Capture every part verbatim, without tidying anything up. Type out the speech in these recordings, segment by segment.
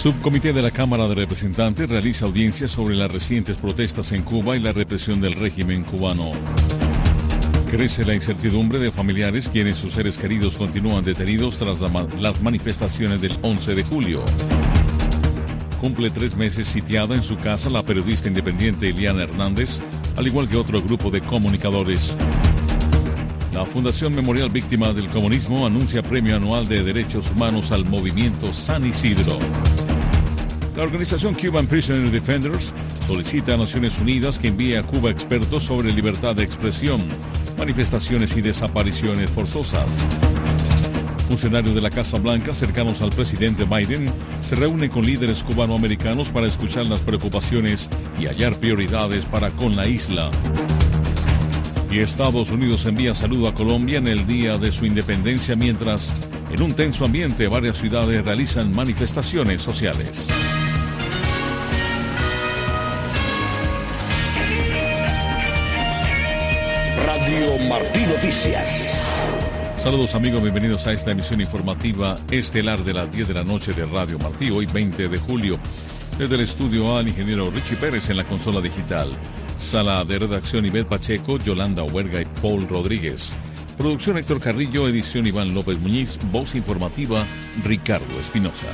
Subcomité de la Cámara de Representantes realiza audiencias sobre las recientes protestas en Cuba y la represión del régimen cubano. Crece la incertidumbre de familiares quienes sus seres queridos continúan detenidos tras la ma- las manifestaciones del once de julio. Cumple tres meses sitiada en su casa la periodista independiente Eliana Hernández, al igual que otro grupo de comunicadores. La Fundación Memorial Víctimas del Comunismo anuncia premio anual de derechos humanos al movimiento San Isidro. La organización Cuban Prisoner Defenders solicita a Naciones Unidas que envíe a Cuba expertos sobre libertad de expresión, manifestaciones y desapariciones forzosas. Funcionarios de la Casa Blanca cercanos al presidente Biden se reúnen con líderes cubanoamericanos para escuchar las preocupaciones y hallar prioridades para con la isla. Y Estados Unidos envía saludo a Colombia en el día de su independencia, mientras en un tenso ambiente varias ciudades realizan manifestaciones sociales. Radio Martí Noticias. Saludos amigos, bienvenidos a esta emisión informativa estelar de las diez de la noche de Radio Martí, hoy veinte de julio. Desde el estudio A, el ingeniero Richie Pérez en la consola digital. Sala de redacción Ivette Pacheco, Yolanda Huerga y Paul Rodríguez. Producción Héctor Carrillo, edición Iván López Muñiz, voz informativa Ricardo Espinosa.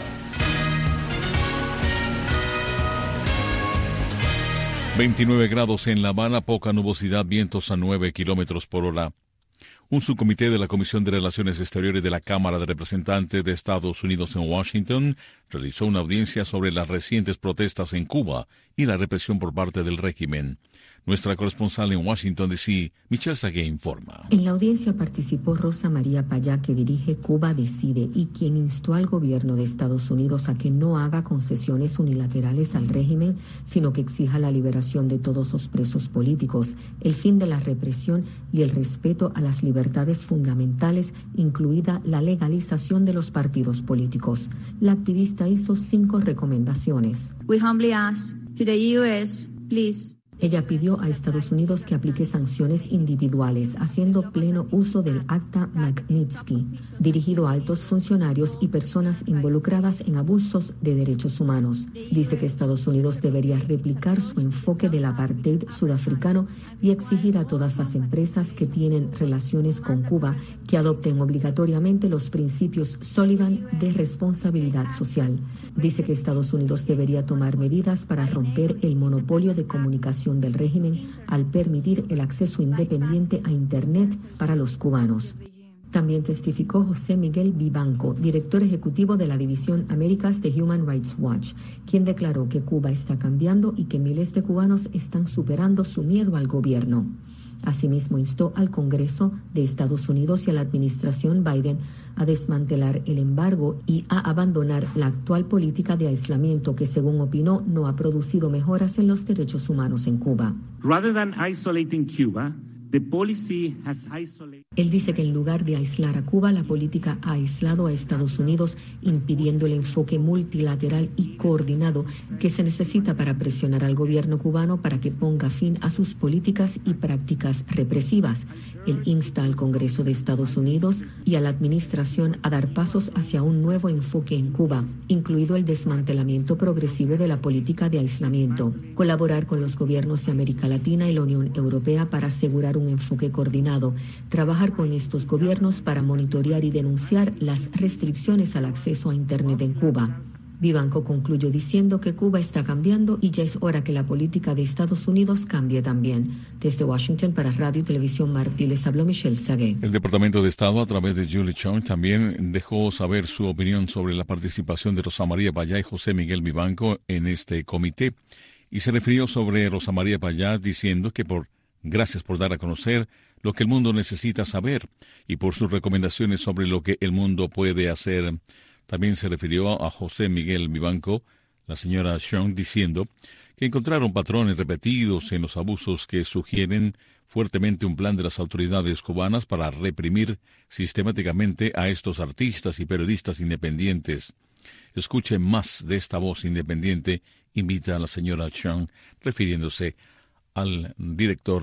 veintinueve grados en La Habana, poca nubosidad, vientos a nueve kilómetros por hora. Un subcomité de la Comisión de Relaciones Exteriores de la Cámara de Representantes de Estados Unidos en Washington realizó una audiencia sobre las recientes protestas en Cuba y la represión por parte del régimen. Nuestra corresponsal en Washington, D C, Michelle Sagué, informa. En la audiencia participó Rosa María Payá, que dirige Cuba Decide y quien instó al gobierno de Estados Unidos a que no haga concesiones unilaterales al régimen, sino que exija la liberación de todos los presos políticos, el fin de la represión y el respeto a las libertades fundamentales, incluida la legalización de los partidos políticos. La activista hizo cinco recomendaciones. We humbly ask to the U S, please. Ella pidió a Estados Unidos que aplique sanciones individuales, haciendo pleno uso del Acta Magnitsky, dirigido a altos funcionarios y personas involucradas en abusos de derechos humanos. Dice que Estados Unidos debería replicar su enfoque del apartheid sudafricano y exigir a todas las empresas que tienen relaciones con Cuba que adopten obligatoriamente los principios Sullivan de responsabilidad social. Dice que Estados Unidos debería tomar medidas para romper el monopolio de comunicación del régimen al permitir el acceso independiente a Internet para los cubanos. También testificó José Miguel Vivanco, director ejecutivo de la División Américas de Human Rights Watch, quien declaró que Cuba está cambiando y que miles de cubanos están superando su miedo al gobierno. Asimismo, instó al Congreso de Estados Unidos y a la administración Biden a desmantelar el embargo y a abandonar la actual política de aislamiento que, según opinó, no ha producido mejoras en los derechos humanos en Cuba. Rather than isolating Cuba, the policy has isolated... Él dice que en lugar de aislar a Cuba, la política ha aislado a Estados Unidos, impidiendo el enfoque multilateral y coordinado que se necesita para presionar al gobierno cubano para que ponga fin a sus políticas y prácticas represivas. Él insta al Congreso de Estados Unidos y a la administración a dar pasos hacia un nuevo enfoque en Cuba, incluido el desmantelamiento progresivo de la política de aislamiento, colaborar con los gobiernos de América Latina y la Unión Europea para asegurar un enfoque coordinado, trabajar con estos gobiernos para monitorear y denunciar las restricciones al acceso a Internet en Cuba. Vivanco concluyó diciendo que Cuba está cambiando y ya es hora que la política de Estados Unidos cambie también. Desde Washington para Radio y Televisión Martí les habló Michelle Sagué. El Departamento de Estado, a través de Julie Chung, también dejó saber su opinión sobre la participación de Rosa María Payá y José Miguel Vivanco en este comité, y se refirió sobre Rosa María Payá diciendo que por gracias por dar a conocer lo que el mundo necesita saber y por sus recomendaciones sobre lo que el mundo puede hacer. También se refirió a José Miguel Vivanco, la señora Chung, diciendo que encontraron patrones repetidos en los abusos que sugieren fuertemente un plan de las autoridades cubanas para reprimir sistemáticamente a estos artistas y periodistas independientes. Escuche más de esta voz independiente, invita a la señora Chung, refiriéndose al director de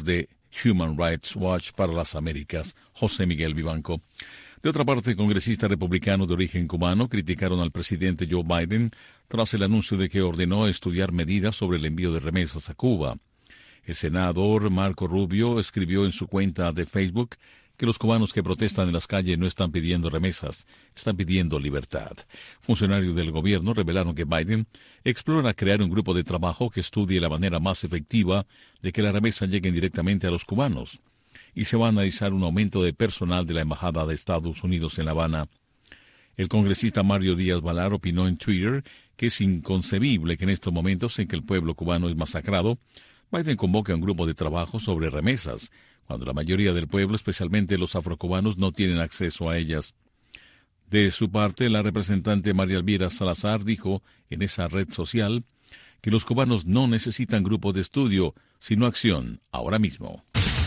Human Rights Watch para las Américas, José Miguel Vivanco. De otra parte, congresistas republicanos de origen cubano criticaron al presidente Joe Biden tras el anuncio de que ordenó estudiar medidas sobre el envío de remesas a Cuba. El senador Marco Rubio escribió en su cuenta de Facebook que los cubanos que protestan en las calles no están pidiendo remesas, están pidiendo libertad. Funcionarios del gobierno revelaron que Biden explora crear un grupo de trabajo que estudie la manera más efectiva de que las remesas lleguen directamente a los cubanos, y se va a analizar un aumento de personal de la Embajada de Estados Unidos en La Habana. El congresista Mario Díaz-Balart opinó en Twitter que es inconcebible que en estos momentos en que el pueblo cubano es masacrado, Biden convoque a un grupo de trabajo sobre remesas, cuando la mayoría del pueblo, especialmente los afrocubanos, no tienen acceso a ellas. De su parte, la representante María Elvira Salazar dijo en esa red social que los cubanos no necesitan grupos de estudio, sino acción, ahora mismo.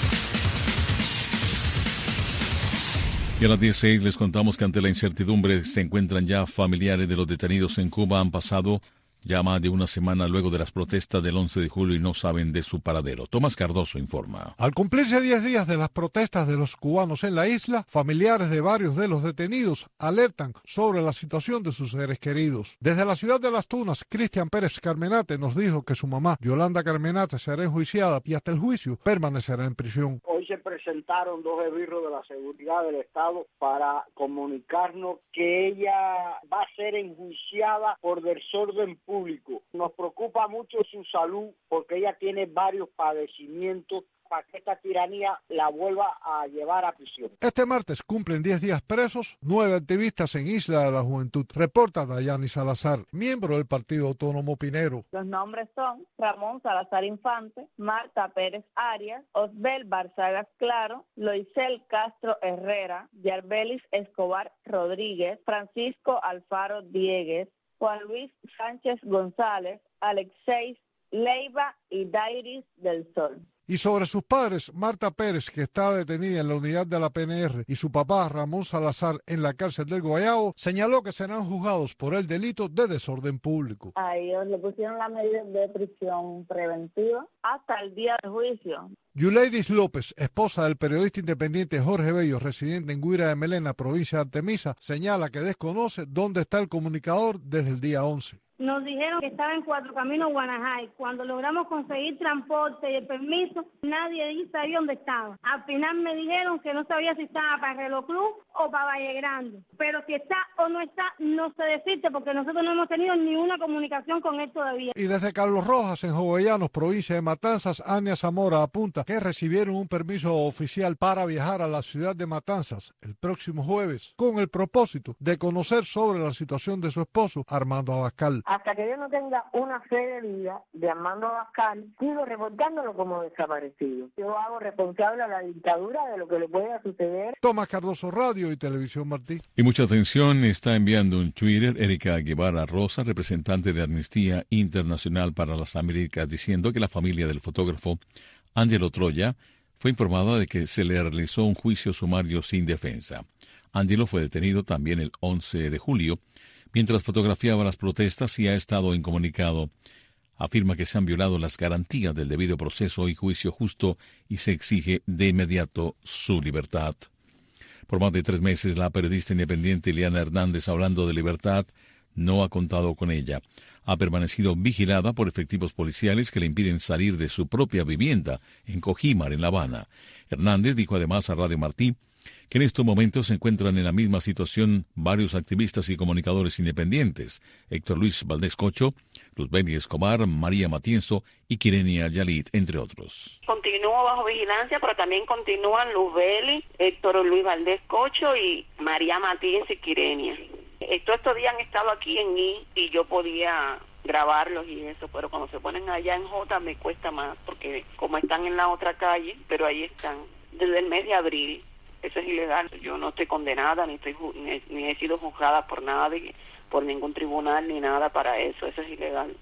Y a las dieciséis les contamos que ante la incertidumbre se encuentran ya familiares de los detenidos en Cuba. Han pasado ya más de una semana luego de las protestas del once de julio y no saben de su paradero. Tomás Cardoso informa. Al cumplirse diez días de las protestas de los cubanos en la isla, familiares de varios de los detenidos alertan sobre la situación de sus seres queridos. Desde la ciudad de Las Tunas, Cristian Pérez Carmenate nos dijo que su mamá, Yolanda Carmenate, será enjuiciada y hasta el juicio permanecerá en prisión. Hoy se presentaron dos esbirros de la seguridad del Estado para comunicarnos que ella va a ser enjuiciada por desorden público. Nos preocupa mucho su salud porque ella tiene varios padecimientos para que esta tiranía la vuelva a llevar a prisión. Este martes cumplen diez días presos nueve activistas en Isla de la Juventud, reporta Dayani Salazar, miembro del Partido Autónomo Pinero. Los nombres son Ramón Salazar Infante, Marta Pérez Arias, Osbel Barzagas Claro, Loisel Castro Herrera, Yarbelis Escobar Rodríguez, Francisco Alfaro Diegues, Juan Luis Sánchez González, Alexei Leiva y Dairis del Sol. Y sobre sus padres, Marta Pérez, que está detenida en la unidad de la P N R, y su papá, Ramón Salazar, en la cárcel del Guayabo, señaló que serán juzgados por el delito de desorden público. A ellos le pusieron la medida de prisión preventiva hasta el día del juicio. Yuleidis López, esposa del periodista independiente Jorge Bello, residente en Guira de Melena, provincia de Artemisa, señala que desconoce dónde está el comunicador desde el día once. Nos dijeron que estaba en Cuatro Caminos, Guanajay. Cuando logramos conseguir transporte y el permiso, nadie allí sabía dónde estaba. Al final me dijeron que no sabía si estaba para Reloj Club o para Valle Grande. Pero si está o no está, no sé decirte, porque nosotros no hemos tenido ni una comunicación con él todavía. Y desde Carlos Rojas, en Jovellanos, provincia de Matanzas, Ania Zamora apunta que recibieron un permiso oficial para viajar a la ciudad de Matanzas el próximo jueves, con el propósito de conocer sobre la situación de su esposo, Armando Abascal. Hasta que yo no tenga una fe de vida de Armando Abascal, sigo reportándolo como desaparecido. Yo hago responsable a la dictadura de lo que le pueda suceder. Tomás Cardoso, Radio y Televisión Martí. Y mucha atención, está enviando en Twitter Erika Guevara Rosa, representante de Amnistía Internacional para las Américas, diciendo que la familia del fotógrafo Ángelo Troya fue informada de que se le realizó un juicio sumario sin defensa. Ángelo fue detenido también el once de julio, mientras fotografiaba las protestas y ha estado incomunicado. Afirma que se han violado las garantías del debido proceso y juicio justo y se exige de inmediato su libertad. Por más de tres meses, la periodista independiente Ileana Hernández, hablando de libertad, no ha contado con ella. Ha permanecido vigilada por efectivos policiales que le impiden salir de su propia vivienda en Cojímar, en La Habana. Hernández dijo además a Radio Martí que en estos momentos se encuentran en la misma situación varios activistas y comunicadores independientes, Héctor Luis Valdés Cocho, Luzbeli Escobar, María Matienzo y Quirenia Yalit, entre otros. Continúo bajo vigilancia, pero también continúan Luzbeli, Héctor Luis Valdés Cocho y María Matienzo y Quirenia. Todos estos días han estado aquí en I y yo podía grabarlos y eso, pero cuando se ponen allá en J me cuesta más, porque como están en la otra calle, pero ahí están, desde el mes de abril. Eso es ilegal. Yo no estoy condenada, ni estoy ni, ni he sido juzgada por nada, por ningún tribunal, ni nada para eso. Eso es ilegal.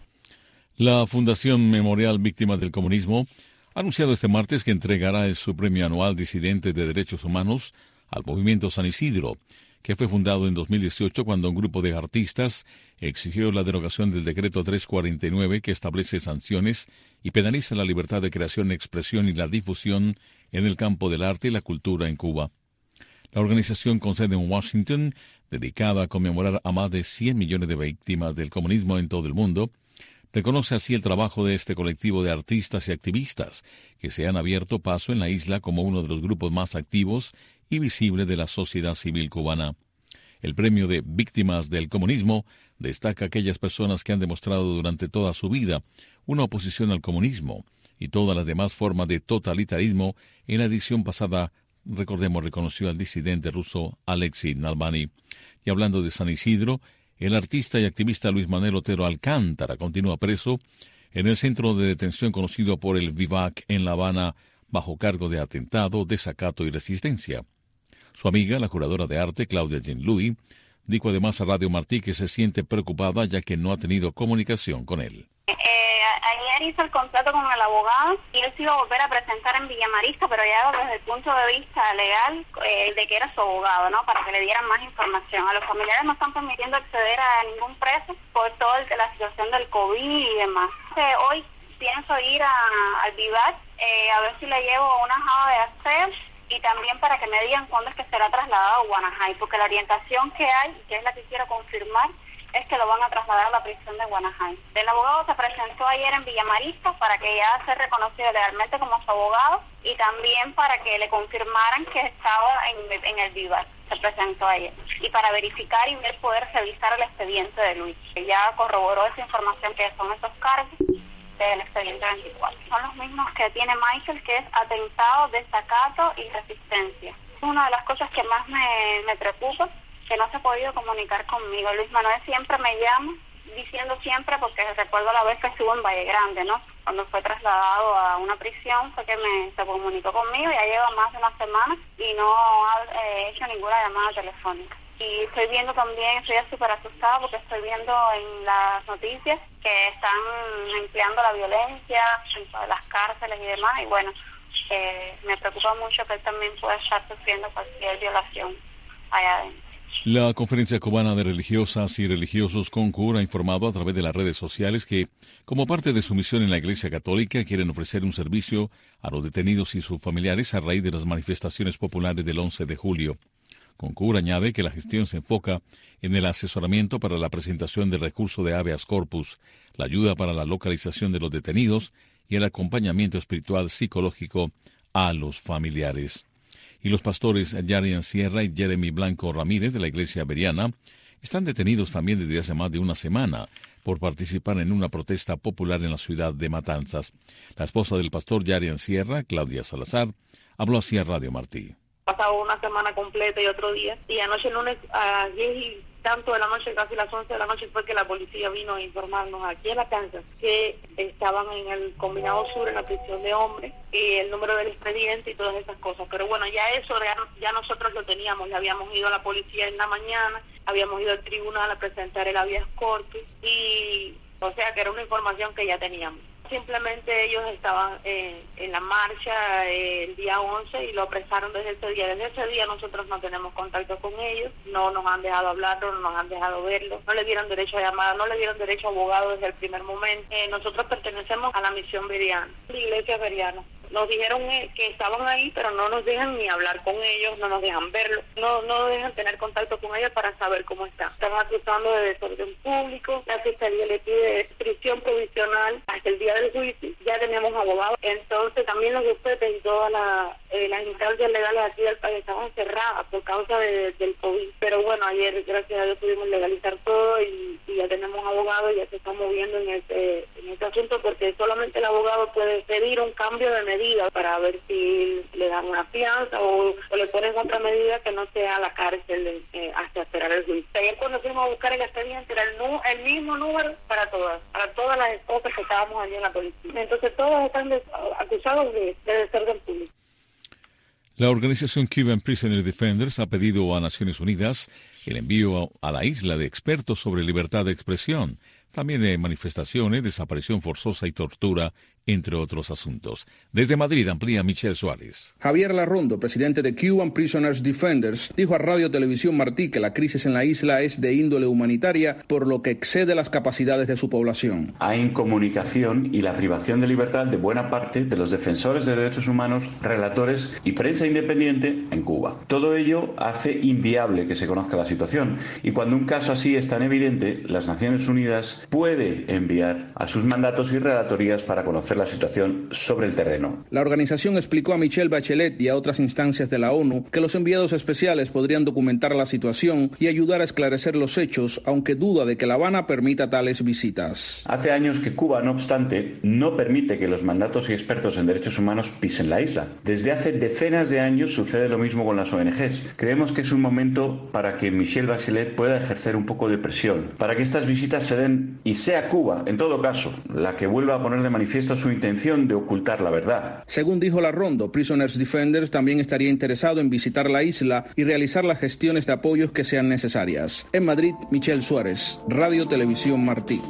La Fundación Memorial Víctimas del Comunismo ha anunciado este martes que entregará su premio anual Disidentes de Derechos Humanos al Movimiento San Isidro, que fue fundado en dos mil dieciocho cuando un grupo de artistas exigió la derogación del decreto trescientos cuarenta y nueve que establece sanciones y penaliza la libertad de creación, expresión y la difusión en el campo del arte y la cultura en Cuba. La organización con sede en Washington, dedicada a conmemorar a más de cien millones de víctimas del comunismo en todo el mundo, reconoce así el trabajo de este colectivo de artistas y activistas que se han abierto paso en la isla como uno de los grupos más activos y visibles de la sociedad civil cubana. El premio de Víctimas del Comunismo destaca a aquellas personas que han demostrado durante toda su vida una oposición al comunismo y todas las demás formas de totalitarismo. En la edición pasada, recordemos, reconoció al disidente ruso Alexei Navalny. Y hablando de San Isidro, el artista y activista Luis Manuel Otero Alcántara continúa preso en el centro de detención conocido por el Vivac en La Habana bajo cargo de atentado, desacato y resistencia. Su amiga, la curadora de arte Claudia Jean-Louis, dijo además a Radio Martí que se siente preocupada ya que no ha tenido comunicación con él. Eh, ayer hizo el contrato con el abogado y él se iba a volver a presentar en Villamarista, pero ya desde el punto de vista legal eh, de que era su abogado, ¿no? Para que le dieran más información. A los familiares no están permitiendo acceder a ningún preso por toda la situación del COVID y demás. Eh, hoy pienso ir a, al Vivac eh, a ver si le llevo una java de acceso y también para que me digan cuándo es que será trasladado a Guanajay, porque la orientación que hay, que es la que quiero confirmar, es que lo van a trasladar a la prisión de Guanajay. El abogado se presentó ayer en Villamarista para que ya sea reconocido legalmente como su abogado y también para que le confirmaran que estaba en, en el Vivac. Se presentó ayer. Y para verificar y ver, poder revisar el expediente de Luis. Ya corroboró esa información que son esos cargos del expediente veinticuatro. Son los mismos que tiene Michael, que es atentado, desacato y resistencia. Una de las cosas que más me, me preocupa, que no se ha podido comunicar conmigo. Luis Manuel siempre me llama, diciendo siempre, porque recuerdo la vez que estuvo en Valle Grande, ¿no? Cuando fue trasladado a una prisión, fue que me se comunicó conmigo, ya lleva más de una semana y no ha eh, hecho ninguna llamada telefónica. Y estoy viendo también, estoy súper asustada porque estoy viendo en las noticias que están empleando la violencia en las cárceles y demás, y bueno, eh, me preocupa mucho que él también pueda estar sufriendo cualquier violación allá adentro. La Conferencia Cubana de Religiosas y Religiosos CONCUR ha informado a través de las redes sociales que, como parte de su misión en la Iglesia Católica, quieren ofrecer un servicio a los detenidos y sus familiares a raíz de las manifestaciones populares del once de julio. CONCUR añade que la gestión se enfoca en el asesoramiento para la presentación del recurso de habeas corpus, la ayuda para la localización de los detenidos y el acompañamiento espiritual psicológico a los familiares. Y los pastores Yarian Sierra y Jeremy Blanco Ramírez de la Iglesia Veriana están detenidos también desde hace más de una semana por participar en una protesta popular en la ciudad de Matanzas. La esposa del pastor Yarian Sierra, Claudia Salazar, habló así a Radio Martí. Pasado una semana completa y otro día, y anoche lunes a diez y tanto de la noche, casi las once de la noche, fue que la policía vino a informarnos aquí en la Kansas que estaban en el Combinado Sur, en la prisión de hombres, y el número del expediente y todas esas cosas. Pero bueno, ya eso ya, ya nosotros lo teníamos, ya habíamos ido a la policía en la mañana, habíamos ido al tribunal a presentar el habeas corpus, y o sea que era una información que ya teníamos. Simplemente ellos estaban eh, en la marcha eh, el día once y lo apresaron desde ese día. Desde ese día nosotros no tenemos contacto con ellos, no nos han dejado hablarlo, no nos han dejado verlo, no le dieron derecho a llamada, no le dieron derecho a abogado desde el primer momento. Eh, nosotros pertenecemos a la misión Veriana, la Iglesia Veriana. Nos dijeron eh, que estaban ahí, pero no nos dejan ni hablar con ellos, no nos dejan verlo, no no dejan tener contacto con ellos para saber cómo está. Están acusando de desorden público, la fiscalía le pide prisión provisional hasta el día del juicio, ya tenemos abogados, entonces también los jueces y todas la, eh, las instancias legales aquí del país estaban cerradas por causa de, del COVID. Pero bueno, ayer gracias a Dios pudimos legalizar todo y, y ya tenemos abogados, ya se está moviendo en este, en este asunto, porque solamente el abogado puede pedir un cambio de medida para ver si le dan una fianza o, o le ponen otra medida que no sea la cárcel eh, hasta esperar el juicio. Ayer cuando fuimos a buscar el expediente era el, nu el mismo número para todas, para todas las esposas que estábamos allí en la policía. Entonces todos están de, acusados de, de desorden público. La organización Cuban Prisoner Defenders ha pedido a Naciones Unidas el envío a la isla de expertos sobre libertad de expresión también de manifestaciones, desaparición forzosa y tortura, entre otros asuntos. Desde Madrid amplía Michelle Suárez. Javier Larrondo, presidente de Cuban Prisoners Defenders, dijo a Radio Televisión Martí que la crisis en la isla es de índole humanitaria, por lo que excede las capacidades de su población. Hay incomunicación y la privación de libertad de buena parte de los defensores de derechos humanos, relatores y prensa independiente en Cuba. Todo ello hace inviable que se conozca la situación, y cuando un caso así es tan evidente, las Naciones Unidas puede enviar a sus mandatos y relatorías para conocer la situación sobre el terreno. La organización explicó a Michelle Bachelet y a otras instancias de la ONU que los enviados especiales podrían documentar la situación y ayudar a esclarecer los hechos, aunque duda de que La Habana permita tales visitas. Hace años que Cuba, no obstante, no permite que los mandatos y expertos en derechos humanos pisen la isla. Desde hace decenas de años sucede lo mismo con las O N Ges. Creemos que es un momento para que Michelle Bachelet pueda ejercer un poco de presión, para que estas visitas se den y sea Cuba, en todo caso, la que vuelva a poner de manifiesto su intención de ocultar la verdad. Según dijo Larrondo, Prisoners Defenders también estaría interesado en visitar la isla y realizar las gestiones de apoyos que sean necesarias. En Madrid, Michelle Suárez, Radio Televisión Martí.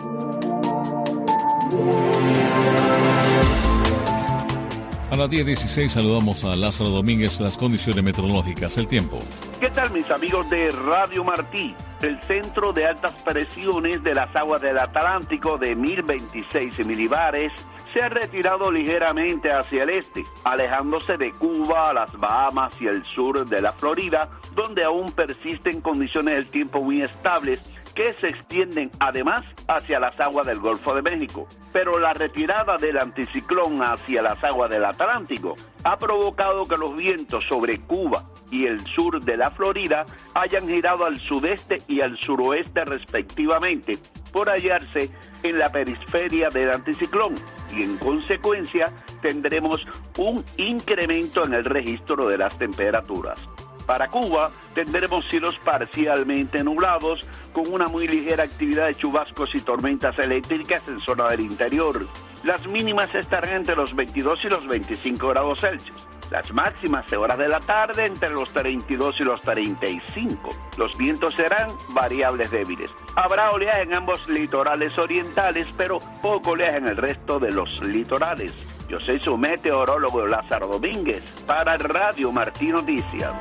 A las diez dieciséis saludamos a Lázaro Domínguez, las condiciones meteorológicas, el tiempo. ¿Qué tal, mis amigos de Radio Martí? El centro de altas presiones de las aguas del Atlántico de mil veintiséis milibares se ha retirado ligeramente hacia el este, alejándose de Cuba, las Bahamas y el sur de la Florida, donde aún persisten condiciones del tiempo muy estables que se extienden además hacia las aguas del Golfo de México. Pero la retirada del anticiclón hacia las aguas del Atlántico ha provocado que los vientos sobre Cuba y el sur de la Florida hayan girado al sudeste y al suroeste respectivamente, por hallarse en la periferia del anticiclón, y en consecuencia tendremos un incremento en el registro de las temperaturas. Para Cuba tendremos cielos parcialmente nublados con una muy ligera actividad de chubascos y tormentas eléctricas en zona del interior. Las mínimas estarán entre los veintidós y los veinticinco grados Celsius. Las máximas de horas de la tarde entre los treinta y dos y los treinta y cinco. Los vientos serán variables débiles. Habrá oleaje en ambos litorales orientales, pero poco oleaje en el resto de los litorales. Yo soy su meteorólogo Lázaro Domínguez para Radio Martí Noticias.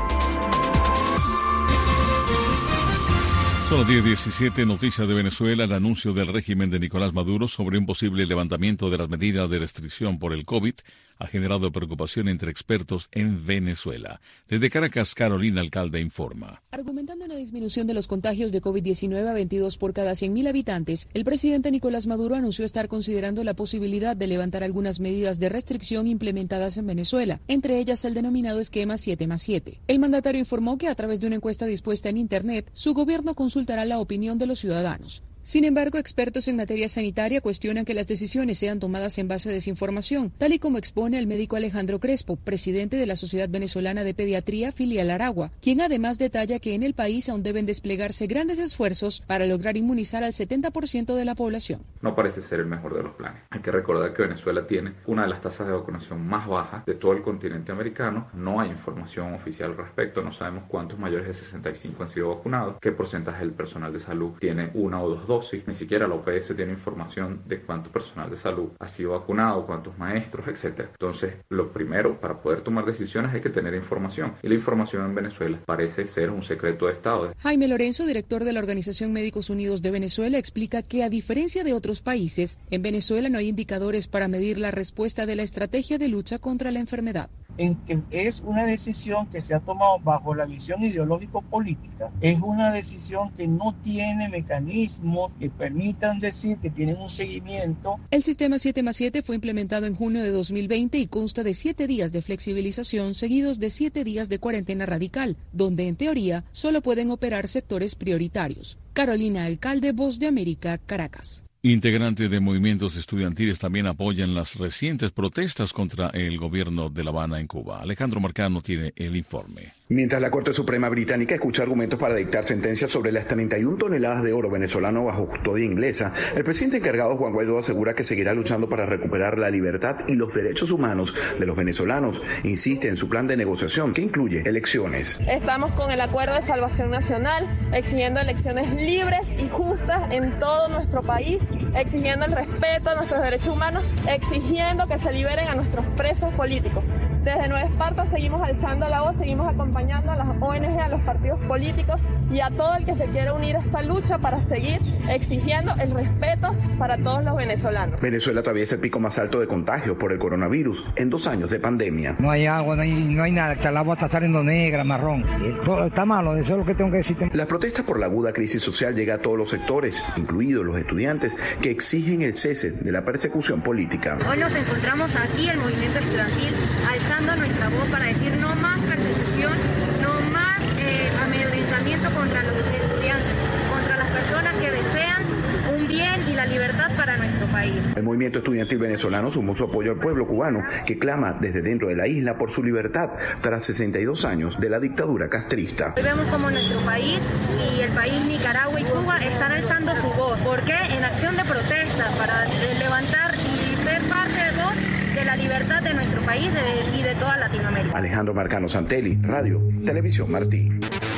Son las diez diecisiete, noticias de Venezuela, el anuncio del régimen de Nicolás Maduro sobre un posible levantamiento de las medidas de restricción por el COVID ha generado preocupación entre expertos en Venezuela. Desde Caracas, Carolina Alcalde informa. Argumentando una disminución de los contagios de COVID diecinueve a veintidós por cada cien mil habitantes, el presidente Nicolás Maduro anunció estar considerando la posibilidad de levantar algunas medidas de restricción implementadas en Venezuela, entre ellas el denominado esquema siete más siete. El mandatario informó que a través de una encuesta dispuesta en Internet, su gobierno consultará la opinión de los ciudadanos. Sin embargo, expertos en materia sanitaria cuestionan que las decisiones sean tomadas en base a desinformación, tal y como expone el médico Alejandro Crespo, presidente de la Sociedad Venezolana de Pediatría Filial Aragua, quien además detalla que en el país aún deben desplegarse grandes esfuerzos para lograr inmunizar al setenta por ciento de la población. No parece ser el mejor de los planes. Hay que recordar que Venezuela tiene una de las tasas de vacunación más bajas de todo el continente americano. No hay información oficial al respecto. No sabemos cuántos mayores de sesenta y cinco han sido vacunados, qué porcentaje del personal de salud tiene una o dos dosis. Ni siquiera la O P S tiene información de cuánto personal de salud ha sido vacunado, cuántos maestros, etcétera. Entonces, lo primero, para poder tomar decisiones hay que tener información. Y la información en Venezuela parece ser un secreto de Estado. Jaime Lorenzo, director de la Organización Médicos Unidos de Venezuela, explica que a diferencia de otros países, en Venezuela no hay indicadores para medir la respuesta de la estrategia de lucha contra la enfermedad. En que es una decisión que se ha tomado bajo la visión ideológico-política, es una decisión que no tiene mecanismos que permitan decir que tienen un seguimiento. El sistema siete más siete fue implementado en junio de dos mil veinte y consta de siete días de flexibilización seguidos de siete días de cuarentena radical, donde en teoría solo pueden operar sectores prioritarios. Carolina Alcalde, Voz de América, Caracas. Integrantes de movimientos estudiantiles también apoyan las recientes protestas contra el gobierno de La Habana en Cuba. Alejandro Marcano tiene el informe. Mientras la Corte Suprema Británica escucha argumentos para dictar sentencias sobre las treinta y una toneladas de oro venezolano bajo custodia inglesa, el presidente encargado Juan Guaidó asegura que seguirá luchando para recuperar la libertad y los derechos humanos de los venezolanos. Insiste en su plan de negociación que incluye elecciones. Estamos con el Acuerdo de Salvación Nacional, exigiendo elecciones libres y justas en todo nuestro país, exigiendo el respeto a nuestros derechos humanos, exigiendo que se liberen a nuestros presos políticos. Desde Nueva Esparta seguimos alzando la voz, seguimos acompañando a las O N G, a los partidos políticos y a todo el que se quiera unir a esta lucha para seguir exigiendo el respeto para todos los venezolanos. Venezuela atraviesa el pico más alto de contagios por el coronavirus en dos años de pandemia. No hay agua, no hay, no hay nada, el agua está saliendo negra, marrón. Todo está malo, eso es lo que tengo que decir. La protesta por la aguda crisis social llega a todos los sectores, incluidos los estudiantes, que exigen el cese de la persecución política. Hoy nos encontramos aquí, el movimiento estudiantil, alzando nuestra voz para decir no más persecución, no más eh, amedrentamiento contra los estudiantes, contra las personas que desean un bien y la libertad para nuestro país. El movimiento estudiantil venezolano sumó su apoyo al pueblo cubano, que clama desde dentro de la isla por su libertad tras sesenta y dos años de la dictadura castrista. Hoy vemos como nuestro país y el país Nicaragua y Cuba están alzando su voz. ¿Por qué? En acción de protesta para levantar y ser parte de voz de la libertad de nuestro país y de toda Latinoamérica. Alejandro Marcano Santelli, Radio, Televisión Martí.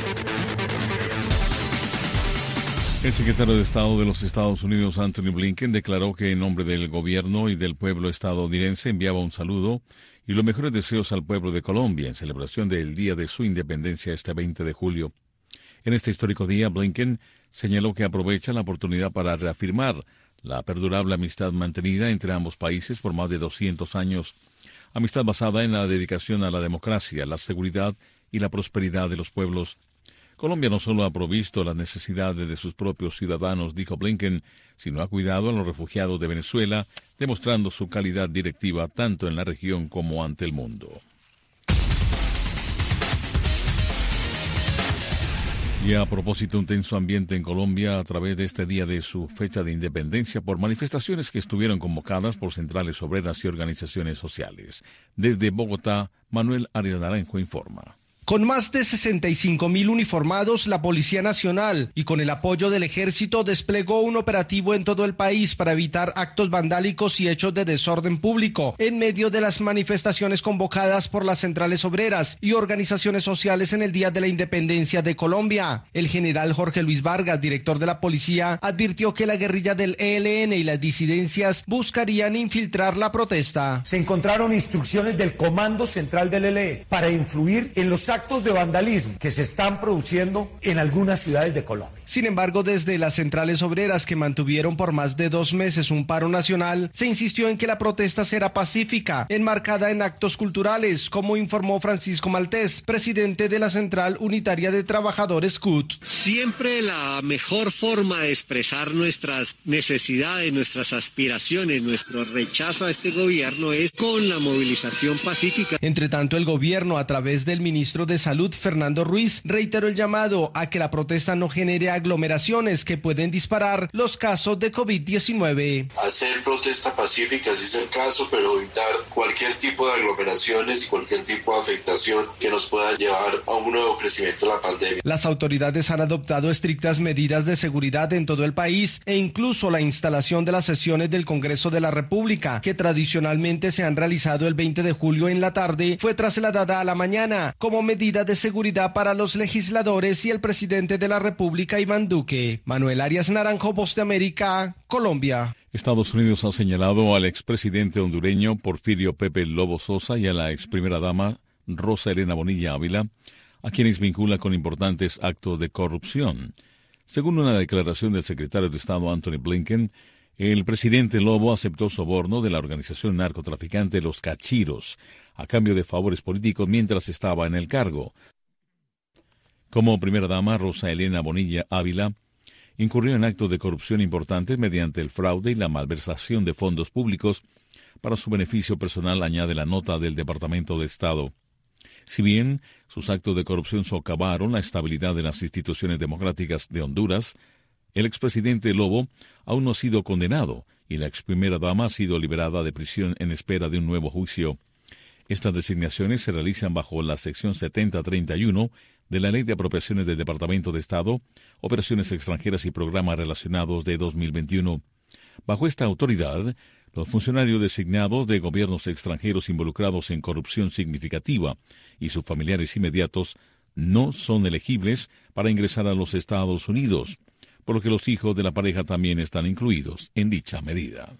El secretario de Estado de los Estados Unidos, Anthony Blinken, declaró que en nombre del gobierno y del pueblo estadounidense enviaba un saludo y los mejores deseos al pueblo de Colombia en celebración del Día de su Independencia este veinte de julio. En este histórico día, Blinken señaló que aprovecha la oportunidad para reafirmar la perdurable amistad mantenida entre ambos países por más de doscientos años, amistad basada en la dedicación a la democracia, la seguridad y la prosperidad de los pueblos. Colombia no solo ha provisto las necesidades de sus propios ciudadanos, dijo Blinken, sino ha cuidado a los refugiados de Venezuela, demostrando su calidad directiva tanto en la región como ante el mundo. Y a propósito, un tenso ambiente en Colombia a través de este día de su fecha de independencia por manifestaciones que estuvieron convocadas por centrales obreras y organizaciones sociales. Desde Bogotá, Manuel Arias Naranjo informa. Con más de sesenta y cinco mil uniformados, la Policía Nacional y con el apoyo del Ejército desplegó un operativo en todo el país para evitar actos vandálicos y hechos de desorden público en medio de las manifestaciones convocadas por las centrales obreras y organizaciones sociales en el Día de la Independencia de Colombia. El general Jorge Luis Vargas, director de la policía, advirtió que la guerrilla del E L N y las disidencias buscarían infiltrar la protesta. Se encontraron instrucciones del Comando Central del E L N para influir en los actos actos de vandalismo que se están produciendo en algunas ciudades de Colombia. Sin embargo, desde las centrales obreras que mantuvieron por más de dos meses un paro nacional, se insistió en que la protesta será pacífica, enmarcada en actos culturales, como informó Francisco Maltés, presidente de la Central Unitaria de Trabajadores C U T. Siempre la mejor forma de expresar nuestras necesidades, nuestras aspiraciones, nuestro rechazo a este gobierno es con la movilización pacífica. Entre tanto, el gobierno, a través del ministro de Salud, Fernando Ruiz, reiteró el llamado a que la protesta no genere aglomeraciones que pueden disparar los casos de COVID diecinueve. Hacer protesta pacífica si es el caso, pero evitar cualquier tipo de aglomeraciones y cualquier tipo de afectación que nos pueda llevar a un nuevo crecimiento de la pandemia. Las autoridades han adoptado estrictas medidas de seguridad en todo el país e incluso la instalación de las sesiones del Congreso de la República, que tradicionalmente se han realizado el veinte de julio en la tarde, fue trasladada a la mañana como medida de seguridad para los legisladores y el presidente de la República, Iván Duque. Manuel Arias Naranjo, Voz de América, Colombia. Estados Unidos ha señalado al expresidente hondureño Porfirio Pepe Lobo Sosa y a la ex primera dama Rosa Elena Bonilla Ávila, a quienes vincula con importantes actos de corrupción. Según una declaración del secretario de Estado Anthony Blinken, el presidente Lobo aceptó soborno de la organización narcotraficante Los Cachiros a cambio de favores políticos mientras estaba en el cargo. Como primera dama, Rosa Elena Bonilla Ávila incurrió en actos de corrupción importantes mediante el fraude y la malversación de fondos públicos para su beneficio personal, añade la nota del Departamento de Estado. Si bien sus actos de corrupción socavaron la estabilidad de las instituciones democráticas de Honduras, el expresidente Lobo aún no ha sido condenado y la ex primera dama ha sido liberada de prisión en espera de un nuevo juicio. Estas designaciones se realizan bajo la sección setenta treinta y uno de la Ley de Apropiaciones del Departamento de Estado, Operaciones Extranjeras y Programas Relacionados de dos mil veintiuno. Bajo esta autoridad, los funcionarios designados de gobiernos extranjeros involucrados en corrupción significativa y sus familiares inmediatos no son elegibles para ingresar a los Estados Unidos, por lo que los hijos de la pareja también están incluidos en dicha medida.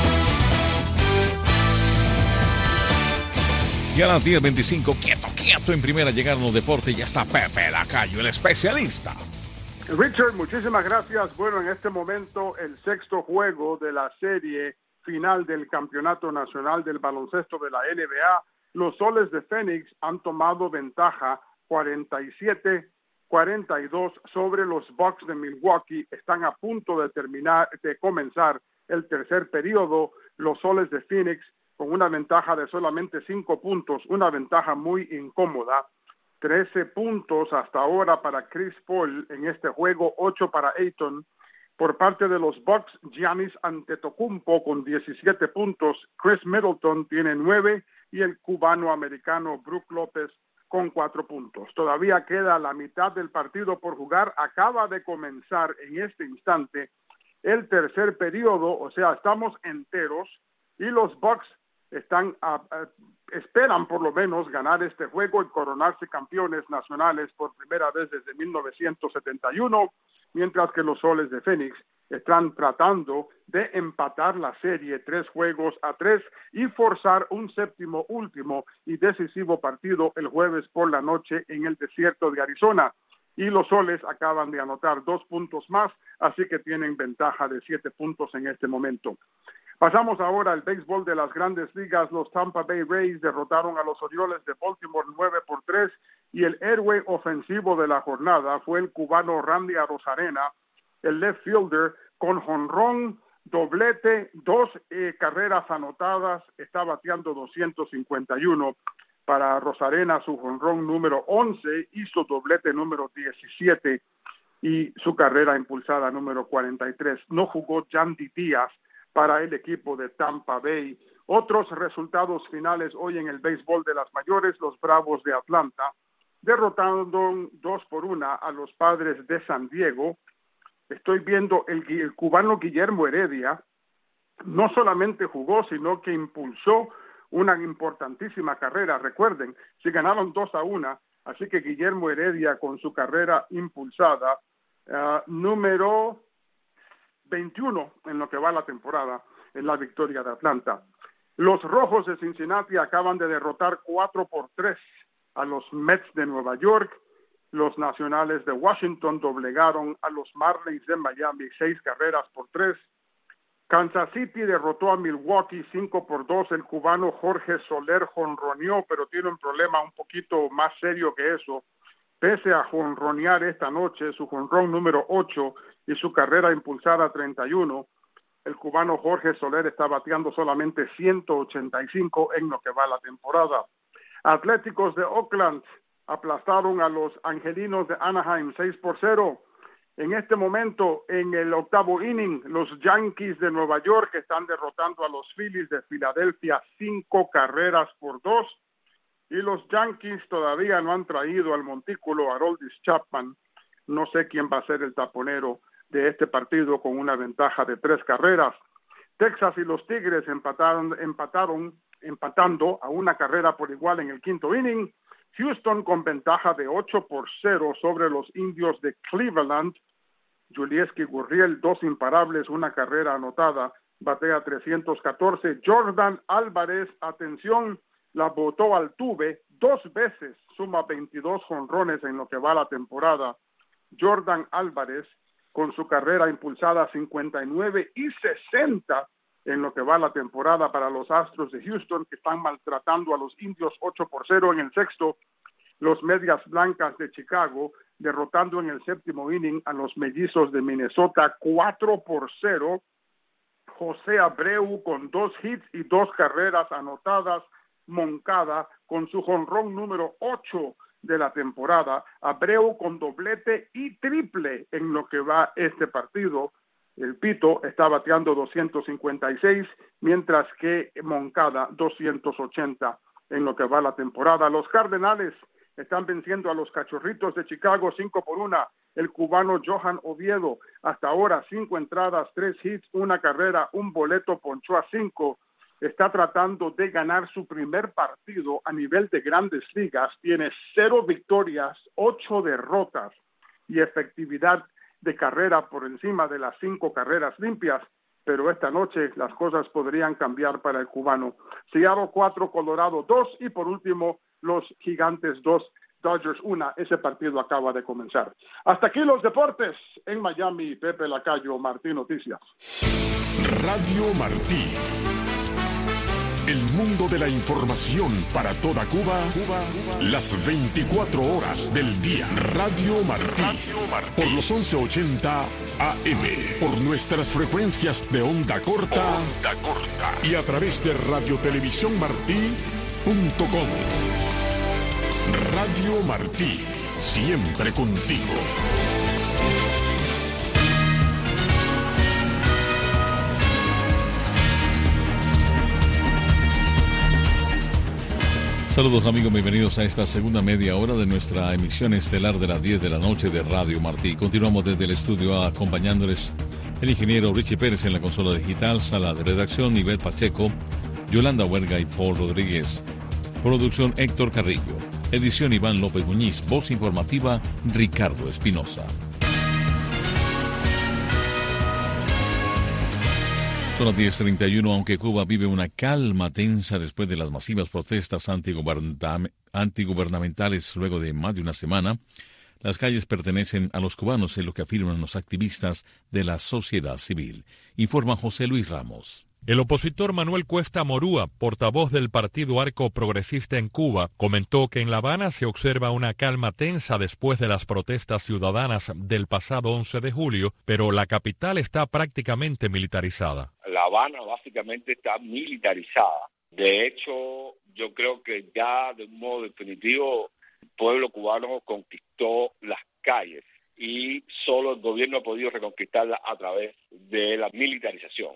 Y a las diez veinticinco, quieto, quieto, en primera llegaron los deportes, ya está Pepe Lacayo, el especialista. Richard, muchísimas gracias. Bueno, en este momento el sexto juego de la serie final del Campeonato Nacional del Baloncesto de la N B A, los Soles de Phoenix han tomado ventaja cuarenta y siete a cuarenta y dos sobre los Bucks de Milwaukee. Están a punto de terminar, de comenzar el tercer periodo. Los Soles de Phoenix con una ventaja de solamente cinco puntos, una ventaja muy incómoda. trece puntos hasta ahora para Chris Paul en este juego, ocho para Ayton. Por parte de los Bucks, Giannis Antetokounmpo con diecisiete puntos, Chris Middleton tiene nueve y el cubano-americano Brook López con cuatro puntos. Todavía queda la mitad del partido por jugar. Acaba de comenzar en este instante el tercer periodo, o sea, estamos enteros y los Bucks están a, a, esperan por lo menos ganar este juego y coronarse campeones nacionales por primera vez desde mil novecientos setenta y uno, mientras que los Soles de Phoenix están tratando de empatar la serie tres juegos a tres y forzar un séptimo, último y decisivo partido el jueves por la noche en el desierto de Arizona. Y los Soles acaban de anotar dos puntos más, así que tienen ventaja de siete puntos en este momento. Pasamos ahora al béisbol de las Grandes Ligas. Los Tampa Bay Rays derrotaron a los Orioles de Baltimore nueve por tres y el héroe ofensivo de la jornada fue el cubano Randy Arozarena, el left fielder, con jonrón, doblete, dos eh, carreras anotadas, está bateando doscientos cincuenta y uno. Para Arozarena, su jonrón número once, hizo doblete número diecisiete y su carrera impulsada número cuarenta y tres. No jugó Yandy Díaz para el equipo de Tampa Bay. Otros resultados finales hoy en el béisbol de las mayores, los Bravos de Atlanta derrotando dos por una a los Padres de San Diego. Estoy viendo el, el cubano Guillermo Heredia, no solamente jugó, sino que impulsó una importantísima carrera. Recuerden, si ganaron dos a una, así que Guillermo Heredia con su carrera impulsada, uh, número veintiuno en lo que va la temporada, en la victoria de Atlanta. Los Rojos de Cincinnati acaban de derrotar cuatro por tres a los Mets de Nueva York. Los Nacionales de Washington doblegaron a los Marlins de Miami seis carreras por tres. Kansas City derrotó a Milwaukee cinco por dos. El cubano Jorge Soler jonroneó, pero tiene un problema un poquito más serio que eso. Pese a jonronear esta noche, su jonrón número ocho y su carrera impulsada treinta y uno, el cubano Jorge Soler está bateando solamente ciento ochenta y cinco en lo que va la temporada. Atléticos de Oakland aplastaron a los Angelinos de Anaheim seis por cero. En este momento, en el octavo inning, los Yankees de Nueva York están derrotando a los Phillies de Filadelfia cinco carreras por dos. Y los Yankees todavía no han traído al montículo a Aroldis Chapman. No sé quién va a ser el taponero de este partido con una ventaja de tres carreras. Texas y los Tigres empataron, empataron, empatando a una carrera por igual en el quinto inning. Houston con ventaja de ocho por cero sobre los Indios de Cleveland. Julieski Gurriel, dos imparables, una carrera anotada, batea trescientos catorce. Jordan Álvarez, atención, la botó al tuve dos veces, suma veintidós jonrones en lo que va la temporada. Jordan Álvarez, con su carrera impulsada cincuenta y nueve y sesenta en lo que va la temporada para los Astros de Houston, que están maltratando a los Indios ocho por cero en el sexto. Los Medias Blancas de Chicago derrotando en el séptimo inning a los Mellizos de Minnesota cuatro por cero. José Abreu con dos hits y dos carreras anotadas. Moncada con su jonrón número ocho de la temporada. Abreu con doblete y triple en lo que va este partido. El Pito está bateando doscientos cincuenta y seis, mientras que Moncada doscientos ochenta. en lo que va la temporada. Los Cardenales están venciendo a los Cachorritos de Chicago cinco por una. El cubano Johan Oviedo, hasta ahora cinco entradas, tres hits, una carrera, un boleto, ponchó a cinco. Está tratando de ganar su primer partido a nivel de Grandes Ligas. Tiene cero victorias, ocho derrotas y efectividad de carrera por encima de las cinco carreras limpias. Pero esta noche las cosas podrían cambiar para el cubano. Seattle cuatro, Colorado dos y por último los Gigantes dos, Dodgers uno. Ese partido acaba de comenzar. Hasta aquí los deportes en Miami. Pepe Lacayo, Martí Noticias. Radio Martí. El mundo de la información para toda Cuba, Cuba, Cuba, las veinticuatro horas del día. Radio Martí, Radio Martí. Por los once ochenta A M, por nuestras frecuencias de onda corta, onda corta y a través de radiotelevisiónmartí punto com. Radio Martí, siempre contigo. Saludos amigos, bienvenidos a esta segunda media hora de nuestra emisión estelar de las diez de la noche de Radio Martí. Continuamos desde el estudio acompañándoles el ingeniero Richie Pérez en la consola digital, sala de redacción, Nivel Pacheco, Yolanda Huerga y Paul Rodríguez. Producción Héctor Carrillo. Edición Iván López Muñiz. Voz informativa Ricardo Espinosa. Son las diez treinta y uno, aunque Cuba vive una calma tensa después de las masivas protestas antigubernamentales luego de más de una semana. Las calles pertenecen a los cubanos, es lo que afirman los activistas de la sociedad civil. Informa José Luis Ramos. El opositor Manuel Cuesta Morúa, portavoz del Partido Arco Progresista en Cuba, comentó que en La Habana se observa una calma tensa después de las protestas ciudadanas del pasado once de julio, pero la capital está prácticamente militarizada. La Habana básicamente está militarizada. De hecho, yo creo que ya de un modo definitivo el pueblo cubano conquistó las calles y solo el gobierno ha podido reconquistarlas a través de la militarización,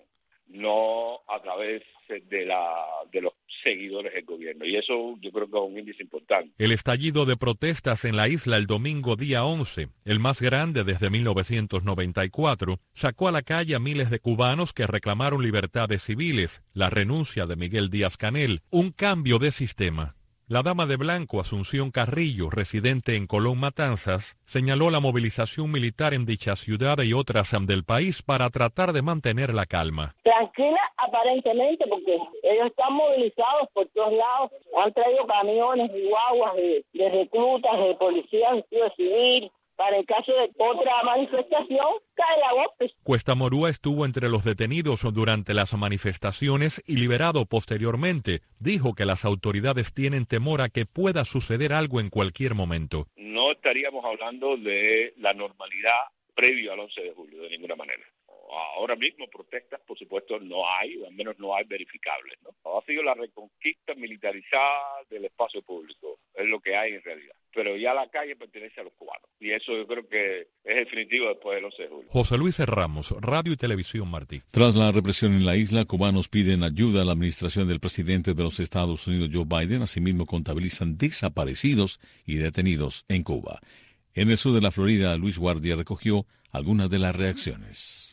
no a través de la de los seguidores del gobierno. Y eso yo creo que es un índice importante. El estallido de protestas en la isla el domingo día once, el más grande desde mil novecientos noventa y cuatro, sacó a la calle a miles de cubanos que reclamaron libertades civiles, la renuncia de Miguel Díaz-Canel, un cambio de sistema. La dama de blanco, Asunción Carrillo, residente en Colón Matanzas, señaló la movilización militar en dicha ciudad y otras del país para tratar de mantener la calma. Tranquila aparentemente porque ellos están movilizados por todos lados, han traído camiones y guaguas de, de reclutas, de policías, de civil. Para el caso de otra manifestación, cae la golpe. Cuesta Morúa estuvo entre los detenidos durante las manifestaciones y liberado posteriormente. Dijo que las autoridades tienen temor a que pueda suceder algo en cualquier momento. No estaríamos hablando de la normalidad previo al once de julio, de ninguna manera. Ahora mismo protestas, por supuesto, no hay, o al menos no hay verificables, ¿no? Ha sido la reconquista militarizada del espacio público, es lo que hay en realidad. Pero ya la calle pertenece a los cubanos, y eso yo creo que es definitivo después del once de julio. José Luis Ramos, Radio y Televisión Martí. Tras la represión en la isla, cubanos piden ayuda a la administración del presidente de los Estados Unidos, Joe Biden. Asimismo, contabilizan desaparecidos y detenidos en Cuba. En el sur de la Florida, Luis Guardia recogió algunas de las reacciones.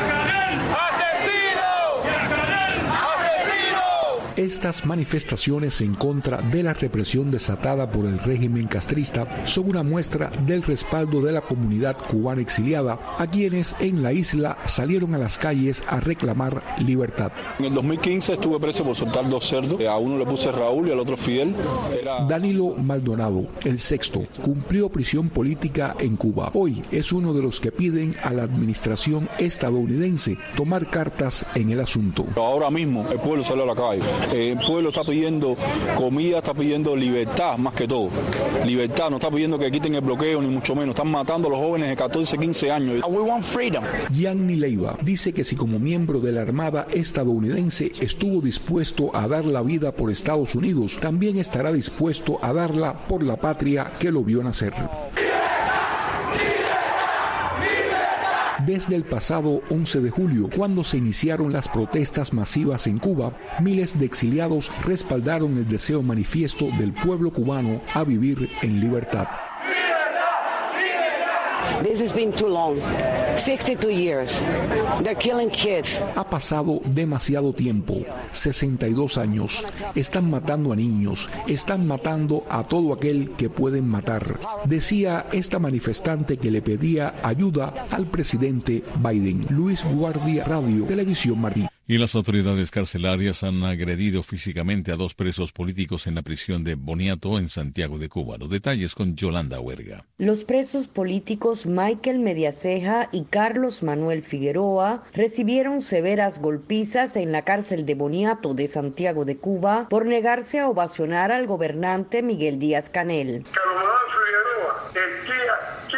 Estas manifestaciones en contra de la represión desatada por el régimen castrista son una muestra del respaldo de la comunidad cubana exiliada, a quienes en la isla salieron a las calles a reclamar libertad. En el dos mil quince estuve preso por soltar dos cerdos, a uno le puse Raúl y al otro Fidel. Era... Danilo Maldonado, el sexto, cumplió prisión política en Cuba. Hoy es uno de los que piden a la administración estadounidense tomar cartas en el asunto. Ahora mismo el pueblo salió a la calle. El pueblo está pidiendo comida, está pidiendo libertad más que todo. Libertad, no está pidiendo que quiten el bloqueo ni mucho menos. Están matando a los jóvenes de catorce, quince años. We want freedom. Gianni Leiva dice que si como miembro de la Armada estadounidense estuvo dispuesto a dar la vida por Estados Unidos, también estará dispuesto a darla por la patria que lo vio nacer. Desde el pasado once de julio, cuando se iniciaron las protestas masivas en Cuba, miles de exiliados respaldaron el deseo manifiesto del pueblo cubano a vivir en libertad. This has been too long. sixty-two years. They're killing kids. Ha pasado demasiado tiempo, sesenta y dos años. Están matando a niños, están matando a todo aquel que pueden matar. Decía esta manifestante que le pedía ayuda al presidente Biden. Luis Guardia, Radio Televisión Martí. Y las autoridades carcelarias han agredido físicamente a dos presos políticos en la prisión de Boniato, en Santiago de Cuba. Los detalles con Yolanda Huerga. Los presos políticos Michael Mediaceja y Carlos Manuel Figueroa recibieron severas golpizas en la cárcel de Boniato de Santiago de Cuba por negarse a ovacionar al gobernante Miguel Díaz-Canel. Carlos Manuel Figueroa, el día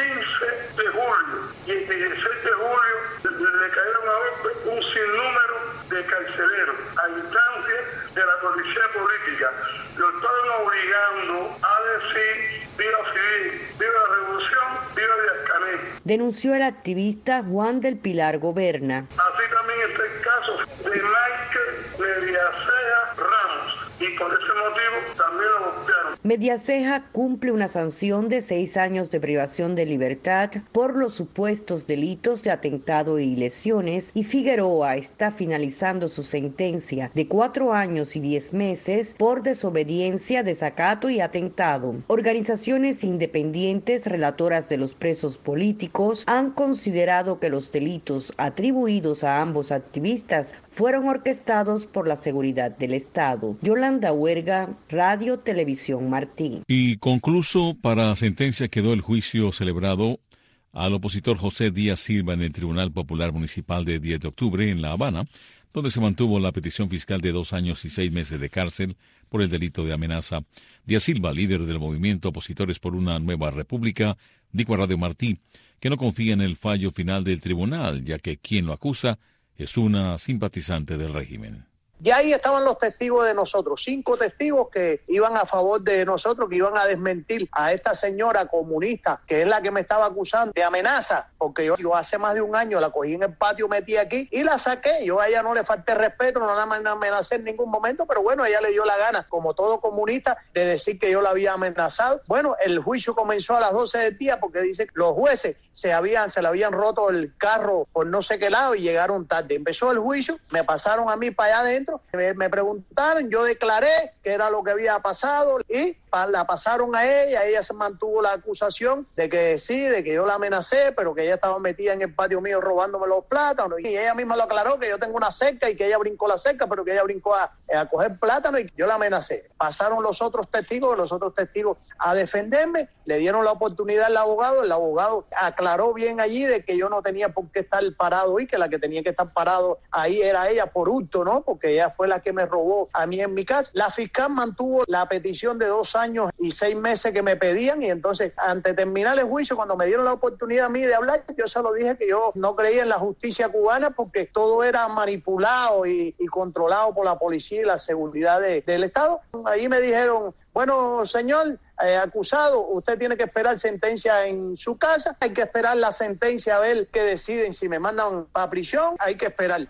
quince de julio y el dieciséis de julio le cayeron a golpe un sinnúmero de carceleros a instancia de la policía política. Lo estaban obligando a decir viva civil, viva la revolución, viva Díaz-Canel. Denunció el activista Juan del Pilar Goberna. Así también está el caso de Michael Mediaceja Ramos, y por ese motivo también lo golpearon. Mediaceja cumple una sanción de seis años de privación de libertad por los supuestos delitos de atentado y lesiones, y Figueroa está finalizando su sentencia de cuatro años y diez meses por desobediencia, desacato y atentado. Organizaciones independientes relatoras de los presos políticos han considerado que los delitos atribuidos a ambos activistas fueron orquestados por la seguridad del Estado. Yolanda Huerga, Radio Televisión Martí. Y concluso, para sentencia quedó el juicio celebrado al opositor José Díaz Silva en el Tribunal Popular Municipal de diez de octubre en La Habana, donde se mantuvo la petición fiscal de dos años y seis meses de cárcel por el delito de amenaza. Díaz Silva, líder del movimiento Opositores por una Nueva República, dijo a Radio Martí que no confía en el fallo final del tribunal, ya que quien lo acusa es una simpatizante del régimen. Ya ahí estaban los testigos de nosotros, cinco testigos que iban a favor de nosotros, que iban a desmentir a esta señora comunista, que es la que me estaba acusando de amenaza, porque yo, yo hace más de un año la cogí en el patio, metí aquí y la saqué. Yo a ella no le falté respeto, no la amenacé en ningún momento, pero bueno, ella le dio la gana, como todo comunista, de decir que yo la había amenazado. Bueno, el juicio comenzó a las doce del día porque dice que los jueces se habían, se le habían roto el carro por no sé qué lado y llegaron tarde. Empezó el juicio, me pasaron a mí para allá adentro, me, me preguntaron, yo declaré que era lo que había pasado y la pasaron a ella. Ella se mantuvo la acusación de que sí, de que yo la amenacé, pero que ella estaba metida en el patio mío robándome los plátanos, y ella misma lo aclaró, que yo tengo una cerca y que ella brincó la cerca, pero que ella brincó a, a coger plátano y yo la amenacé. Pasaron los otros testigos, los otros testigos a defenderme, le dieron la oportunidad al abogado, el abogado aclaró bien allí de que yo no tenía por qué estar parado y que la que tenía que estar parado ahí era ella por hurto, ¿no? Porque ella fue la que me robó a mí en mi casa. La fiscal mantuvo la petición de dos años y seis meses que me pedían, y entonces antes de terminar el juicio, cuando me dieron la oportunidad a mí de hablar, yo se lo dije que yo no creía en la justicia cubana porque todo era manipulado y, y controlado por la policía y la seguridad de, del Estado. Ahí me dijeron, bueno, señor eh, acusado, usted tiene que esperar sentencia en su casa, hay que esperar la sentencia a ver qué deciden, si me mandan para prisión, hay que esperar.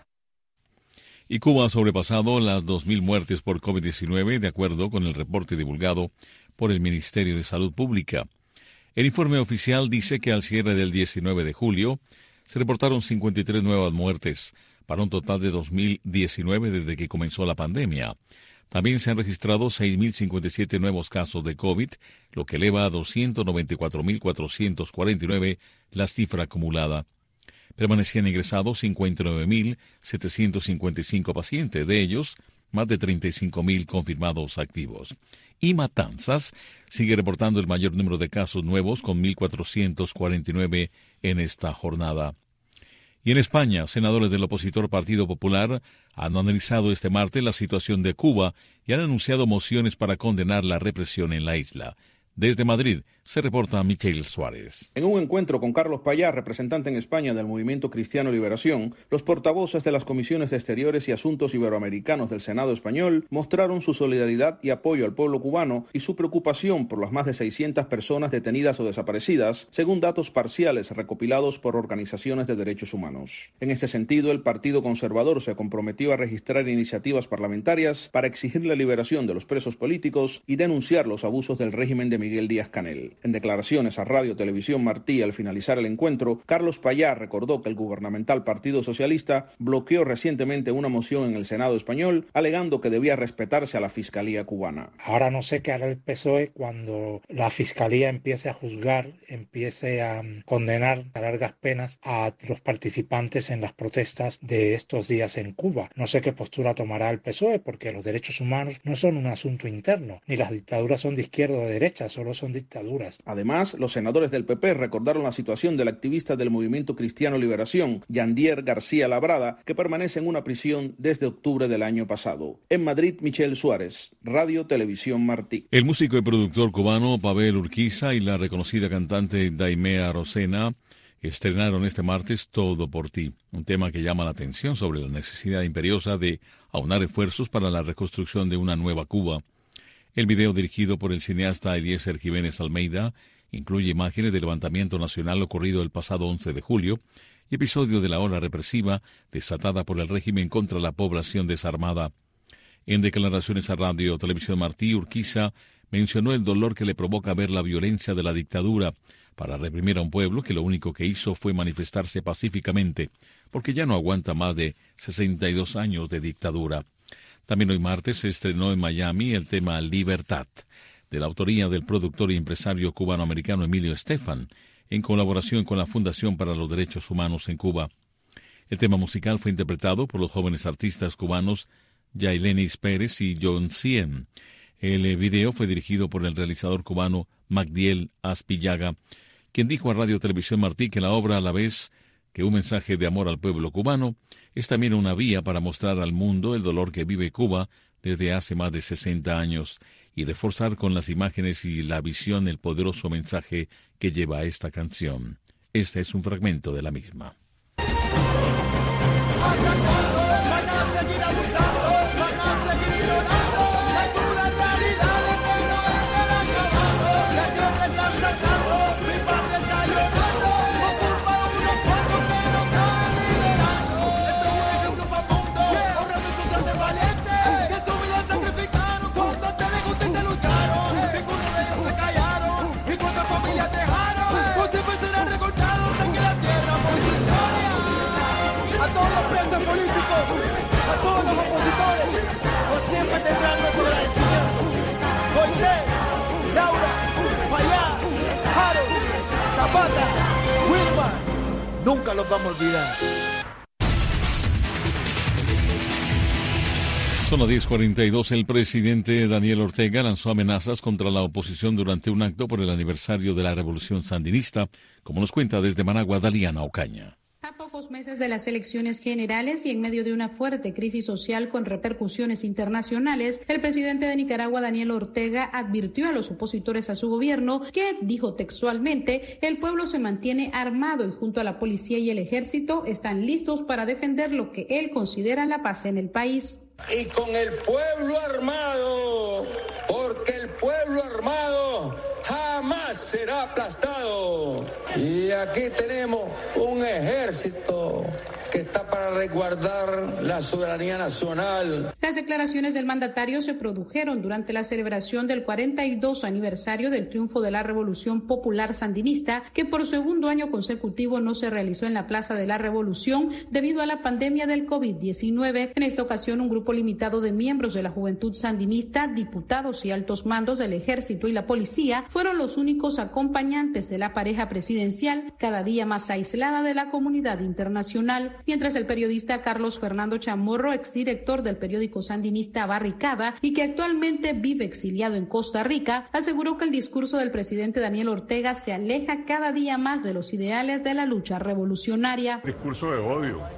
Y Cuba ha sobrepasado las dos mil muertes por COVID diecinueve, de acuerdo con el reporte divulgado por el Ministerio de Salud Pública. El informe oficial dice que al cierre del diecinueve de julio se reportaron cincuenta y tres nuevas muertes, para un total de dos mil diecinueve desde que comenzó la pandemia. También se han registrado seis mil cincuenta y siete nuevos casos de COVID, lo que eleva a doscientos noventa y cuatro mil cuatrocientos cuarenta y nueve la cifra acumulada. Permanecían ingresados cincuenta y nueve mil setecientos cincuenta y cinco pacientes, de ellos más de treinta y cinco mil confirmados activos. Y Matanzas sigue reportando el mayor número de casos nuevos, con mil cuatrocientos cuarenta y nueve en esta jornada. Y en España, senadores del opositor Partido Popular han analizado este martes la situación de Cuba y han anunciado mociones para condenar la represión en la isla. Desde Madrid, Se reporta Michel Suárez. En un encuentro con Carlos Payá, representante en España del Movimiento Cristiano Liberación, los portavoces de las Comisiones de Exteriores y Asuntos Iberoamericanos del Senado español mostraron su solidaridad y apoyo al pueblo cubano y su preocupación por las más de seiscientas personas detenidas o desaparecidas, según datos parciales recopilados por organizaciones de derechos humanos. En este sentido, el Partido Conservador se comprometió a registrar iniciativas parlamentarias para exigir la liberación de los presos políticos y denunciar los abusos del régimen de Miguel Díaz-Canel. En declaraciones a Radio Televisión Martí al finalizar el encuentro, Carlos Payá recordó que el gubernamental Partido Socialista bloqueó recientemente una moción en el Senado español alegando que debía respetarse a la Fiscalía cubana. Ahora no sé qué hará el P S O E cuando la Fiscalía empiece a juzgar, empiece a condenar a largas penas a los participantes en las protestas de estos días en Cuba. No sé qué postura tomará el P S O E porque los derechos humanos no son un asunto interno, ni las dictaduras son de izquierda o de derecha, solo son dictaduras. Además, los senadores del P P recordaron la situación del activista del Movimiento Cristiano Liberación, Yandier García Labrada, que permanece en una prisión desde octubre del año pasado. En Madrid, Michel Suárez, Radio Televisión Martí. El músico y productor cubano Pavel Urquiza y la reconocida cantante Daimea Rosena estrenaron este martes Todo por ti, un tema que llama la atención sobre la necesidad imperiosa de aunar esfuerzos para la reconstrucción de una nueva Cuba. El video, dirigido por el cineasta Eliezer Jiménez Almeida, incluye imágenes del levantamiento nacional ocurrido el pasado once de julio y episodio de la ola represiva desatada por el régimen contra la población desarmada. En declaraciones a Radio Televisión Martí, Urquiza mencionó el dolor que le provoca ver la violencia de la dictadura para reprimir a un pueblo que lo único que hizo fue manifestarse pacíficamente, porque ya no aguanta más de sesenta y dos años de dictadura. También hoy martes se estrenó en Miami el tema Libertad, de la autoría del productor y empresario cubano-americano Emilio Estefan, en colaboración con la Fundación para los Derechos Humanos en Cuba. El tema musical fue interpretado por los jóvenes artistas cubanos Yailenis Pérez y John Cien. El video fue dirigido por el realizador cubano Magdiel Aspillaga, quien dijo a Radio Televisión Martí que la obra, a la vez que un mensaje de amor al pueblo cubano, es también una vía para mostrar al mundo el dolor que vive Cuba desde hace más de sesenta años y reforzar con las imágenes y la visión el poderoso mensaje que lleva esta canción. Este es un fragmento de la misma. A todos los opositores, por siempre tendrán nuestro agradecimiento. Coité, Laura, Payá, Harold, Zapata, Wilma, nunca los vamos a olvidar. Son las diez cuarenta y dos. El presidente Daniel Ortega lanzó amenazas contra la oposición durante un acto por el aniversario de la Revolución Sandinista, como nos cuenta desde Managua Daliana Ocaña. A pocos meses de las elecciones generales y en medio de una fuerte crisis social con repercusiones internacionales, el presidente de Nicaragua, Daniel Ortega, advirtió a los opositores a su gobierno que, dijo textualmente, el pueblo se mantiene armado y junto a la policía y el ejército están listos para defender lo que él considera la paz en el país. Y con el pueblo armado, porque el pueblo armado jamás será aplastado. Y aquí tenemos un ejército que está para resguardar la soberanía nacional. Las declaraciones del mandatario se produjeron durante la celebración del cuarenta y dos aniversario del triunfo de la Revolución Popular Sandinista, que por segundo año consecutivo no se realizó en la Plaza de la Revolución debido a la pandemia del COVID diecinueve. En esta ocasión, un grupo limitado de miembros de la Juventud Sandinista, diputados y altos mandos del ejército y la policía fueron los únicos acompañantes de la pareja presidencial, cada día más aislada de la comunidad internacional. Mientras el periodista Carlos Fernando Chamorro, exdirector del periódico sandinista Barricada y que actualmente vive exiliado en Costa Rica, aseguró que el discurso del presidente Daniel Ortega se aleja cada día más de los ideales de la lucha revolucionaria. Discurso de odio,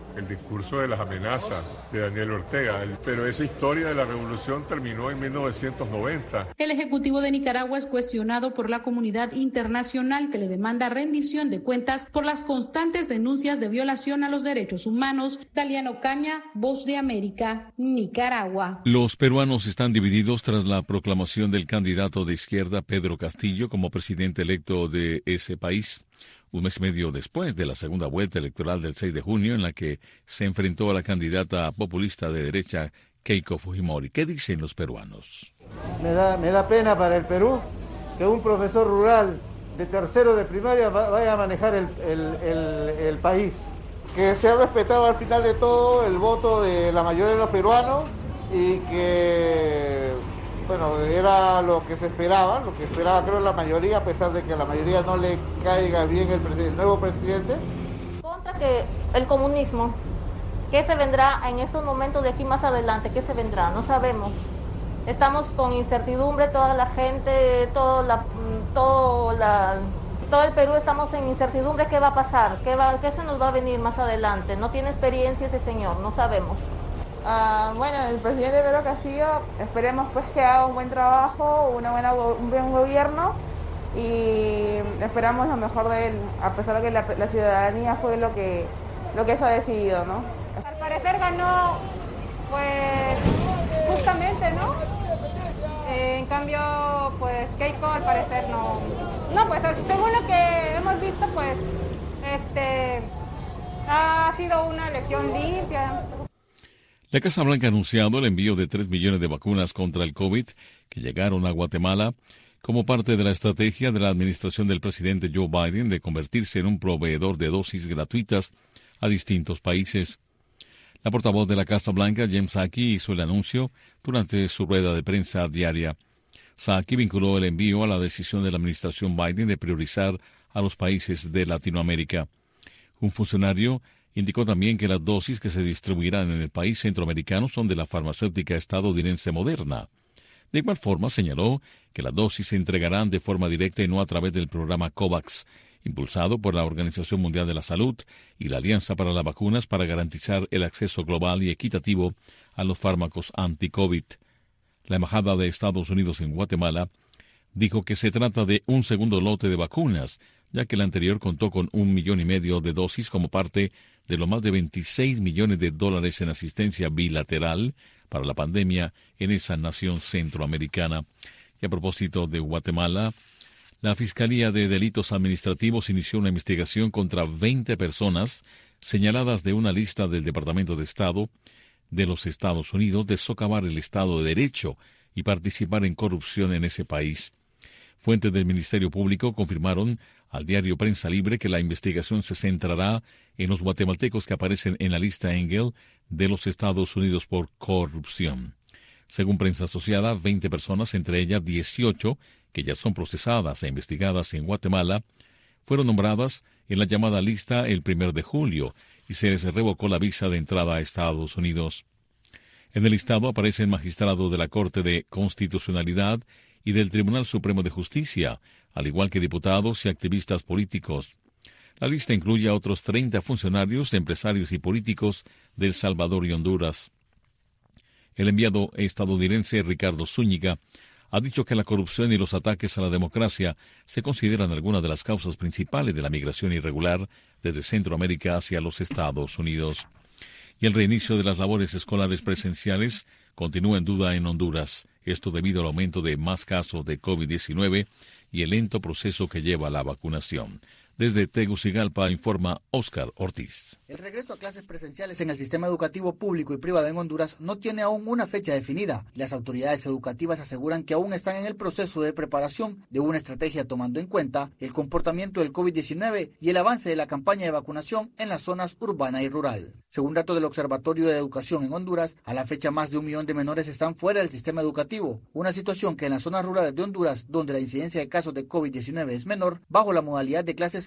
el discurso de las amenazas de Daniel Ortega, pero esa historia de la revolución terminó en mil novecientos noventa. El Ejecutivo de Nicaragua es cuestionado por la comunidad internacional que le demanda rendición de cuentas por las constantes denuncias de violación a los derechos humanos. Daliano Caña, Voz de América, Nicaragua. Los peruanos están divididos tras la proclamación del candidato de izquierda Pedro Castillo como presidente electo de ese país, un mes y medio después de la segunda vuelta electoral del seis de junio, en la que se enfrentó a la candidata populista de derecha Keiko Fujimori. ¿Qué dicen los peruanos? Me da, me da pena para el Perú que un profesor rural de tercero de primaria vaya a manejar el, el, el, el país. Que se ha respetado al final de todo el voto de la mayoría de los peruanos y que, bueno, era lo que se esperaba, lo que esperaba creo la mayoría, a pesar de que a la mayoría no le caiga bien el, el nuevo presidente. Contra que el comunismo, ¿qué se vendrá en estos momentos de aquí más adelante? ¿Qué se vendrá? No sabemos. Estamos con incertidumbre, toda la gente, todo, la, todo, la, todo el Perú estamos en incertidumbre. ¿Qué va a pasar? ¿Qué, va, ¿Qué se nos va a venir más adelante? No tiene experiencia ese señor, no sabemos. Uh, bueno, el presidente Pedro Castillo, esperemos pues que haga un buen trabajo, una buena, un buen gobierno y esperamos lo mejor de él, a pesar de que la, la ciudadanía fue lo que, lo que eso ha decidido, ¿no? Al parecer ganó, pues, justamente, ¿no? Eh, en cambio, pues, Keiko al parecer no... No, pues, según lo que hemos visto, pues, este, ha sido una elección limpia. La Casa Blanca ha anunciado el envío de tres millones de vacunas contra el COVID que llegaron a Guatemala como parte de la estrategia de la administración del presidente Joe Biden de convertirse en un proveedor de dosis gratuitas a distintos países. La portavoz de la Casa Blanca, Jen Psaki, hizo el anuncio durante su rueda de prensa diaria. Psaki vinculó el envío a la decisión de la administración Biden de priorizar a los países de Latinoamérica. Un funcionario indicó también que las dosis que se distribuirán en el país centroamericano son de la farmacéutica estadounidense Moderna. De igual forma, señaló que las dosis se entregarán de forma directa y no a través del programa COVAX, impulsado por la Organización Mundial de la Salud y la Alianza para las Vacunas para garantizar el acceso global y equitativo a los fármacos anti-COVID. La Embajada de Estados Unidos en Guatemala dijo que se trata de un segundo lote de vacunas, ya que el anterior contó con un millón y medio de dosis como parte de los más de veintiséis millones de dólares en asistencia bilateral para la pandemia en esa nación centroamericana. Y a propósito de Guatemala, la Fiscalía de Delitos Administrativos inició una investigación contra veinte personas señaladas de una lista del Departamento de Estado de los Estados Unidos de socavar el Estado de Derecho y participar en corrupción en ese país. Fuentes del Ministerio Público confirmaron al diario Prensa Libre que la investigación se centrará en los guatemaltecos que aparecen en la lista Engel de los Estados Unidos por corrupción. Según prensa asociada, veinte personas, entre ellas dieciocho, que ya son procesadas e investigadas en Guatemala, fueron nombradas en la llamada lista el primero de julio y se les revocó la visa de entrada a Estados Unidos. En el listado aparecen magistrados de la Corte de Constitucionalidad y del Tribunal Supremo de Justicia, al igual que diputados y activistas políticos. La lista incluye a otros treinta funcionarios, empresarios y políticos de El Salvador y Honduras. El enviado estadounidense Ricardo Zúñiga ha dicho que la corrupción y los ataques a la democracia se consideran algunas de las causas principales de la migración irregular desde Centroamérica hacia los Estados Unidos. Y el reinicio de las labores escolares presenciales continúa en duda en Honduras, esto debido al aumento de más casos de COVID diecinueve y el lento proceso que lleva a la vacunación. Desde Tegucigalpa informa Óscar Ortiz. El regreso a clases presenciales en el sistema educativo público y privado en Honduras no tiene aún una fecha definida. Las autoridades educativas aseguran que aún están en el proceso de preparación de una estrategia tomando en cuenta el comportamiento del COVID diecinueve y el avance de la campaña de vacunación en las zonas urbana y rural. Según datos del Observatorio de Educación en Honduras, a la fecha más de un millón de menores están fuera del sistema educativo, una situación que en las zonas rurales de Honduras, donde la incidencia de casos de COVID diecinueve es menor, bajo la modalidad de clases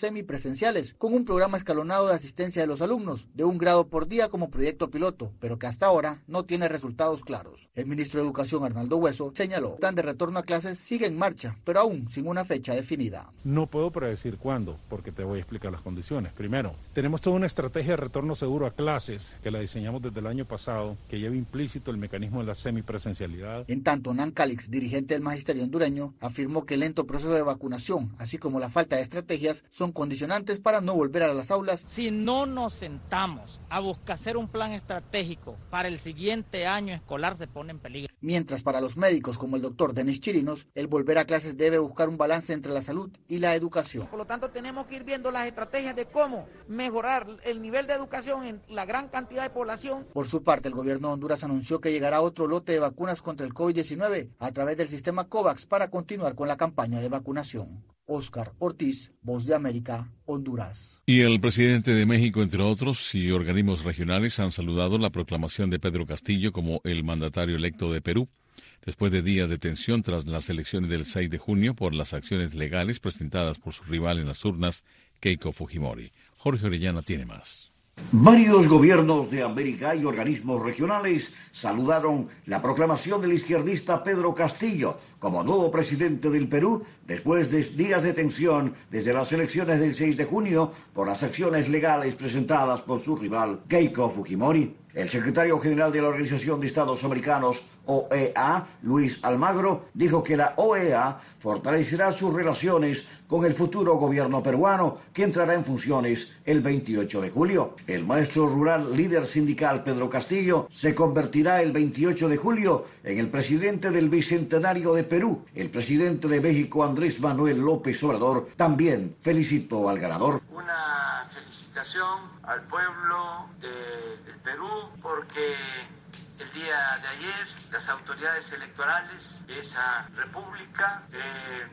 semipresenciales, con un programa escalonado de asistencia de los alumnos, de un grado por día como proyecto piloto, pero que hasta ahora no tiene resultados claros. El ministro de Educación, Arnaldo Hueso, señaló, el plan de retorno a clases sigue en marcha, pero aún sin una fecha definida. No puedo predecir cuándo, porque te voy a explicar las condiciones. Primero, tenemos toda una estrategia de retorno seguro a clases, que la diseñamos desde el año pasado, que lleva implícito el mecanismo de la semipresencialidad. En tanto, Nan Calix, dirigente del magisterio hondureño, afirmó que el lento proceso de vacunación, así como la falta de estrategias, son condicionantes para no volver a las aulas. Si no nos sentamos a buscar hacer un plan estratégico para el siguiente año escolar, se pone en peligro. Mientras para los médicos como el doctor Denis Chirinos, el volver a clases debe buscar un balance entre la salud y la educación. Por lo tanto, tenemos que ir viendo las estrategias de cómo mejorar el nivel de educación en la gran cantidad de población. Por su parte, el gobierno de Honduras anunció que llegará otro lote de vacunas contra el COVID diecinueve a través del sistema COVAX para continuar con la campaña de vacunación. Óscar Ortiz, Voz de América, Honduras. Y el presidente de México, entre otros, y organismos regionales han saludado la proclamación de Pedro Castillo como el mandatario electo de Perú, después de días de tensión tras las elecciones del seis de junio por las acciones legales presentadas por su rival en las urnas, Keiko Fujimori. Jorge Orellana tiene más. Varios gobiernos de América y organismos regionales saludaron la proclamación del izquierdista Pedro Castillo como nuevo presidente del Perú después de días de tensión desde las elecciones del seis de junio por las acciones legales presentadas por su rival Keiko Fujimori. El secretario general de la Organización de Estados Americanos, O E A, Luis Almagro, dijo que la O E A fortalecerá sus relaciones con el futuro gobierno peruano, que entrará en funciones el veintiocho de julio. El maestro rural líder sindical Pedro Castillo se convertirá el veintiocho de julio en el presidente del Bicentenario de Perú. El presidente de México, Andrés Manuel López Obrador, también felicitó al ganador. Una felicitación al pueblo del Perú porque el día de ayer las autoridades electorales de esa república eh,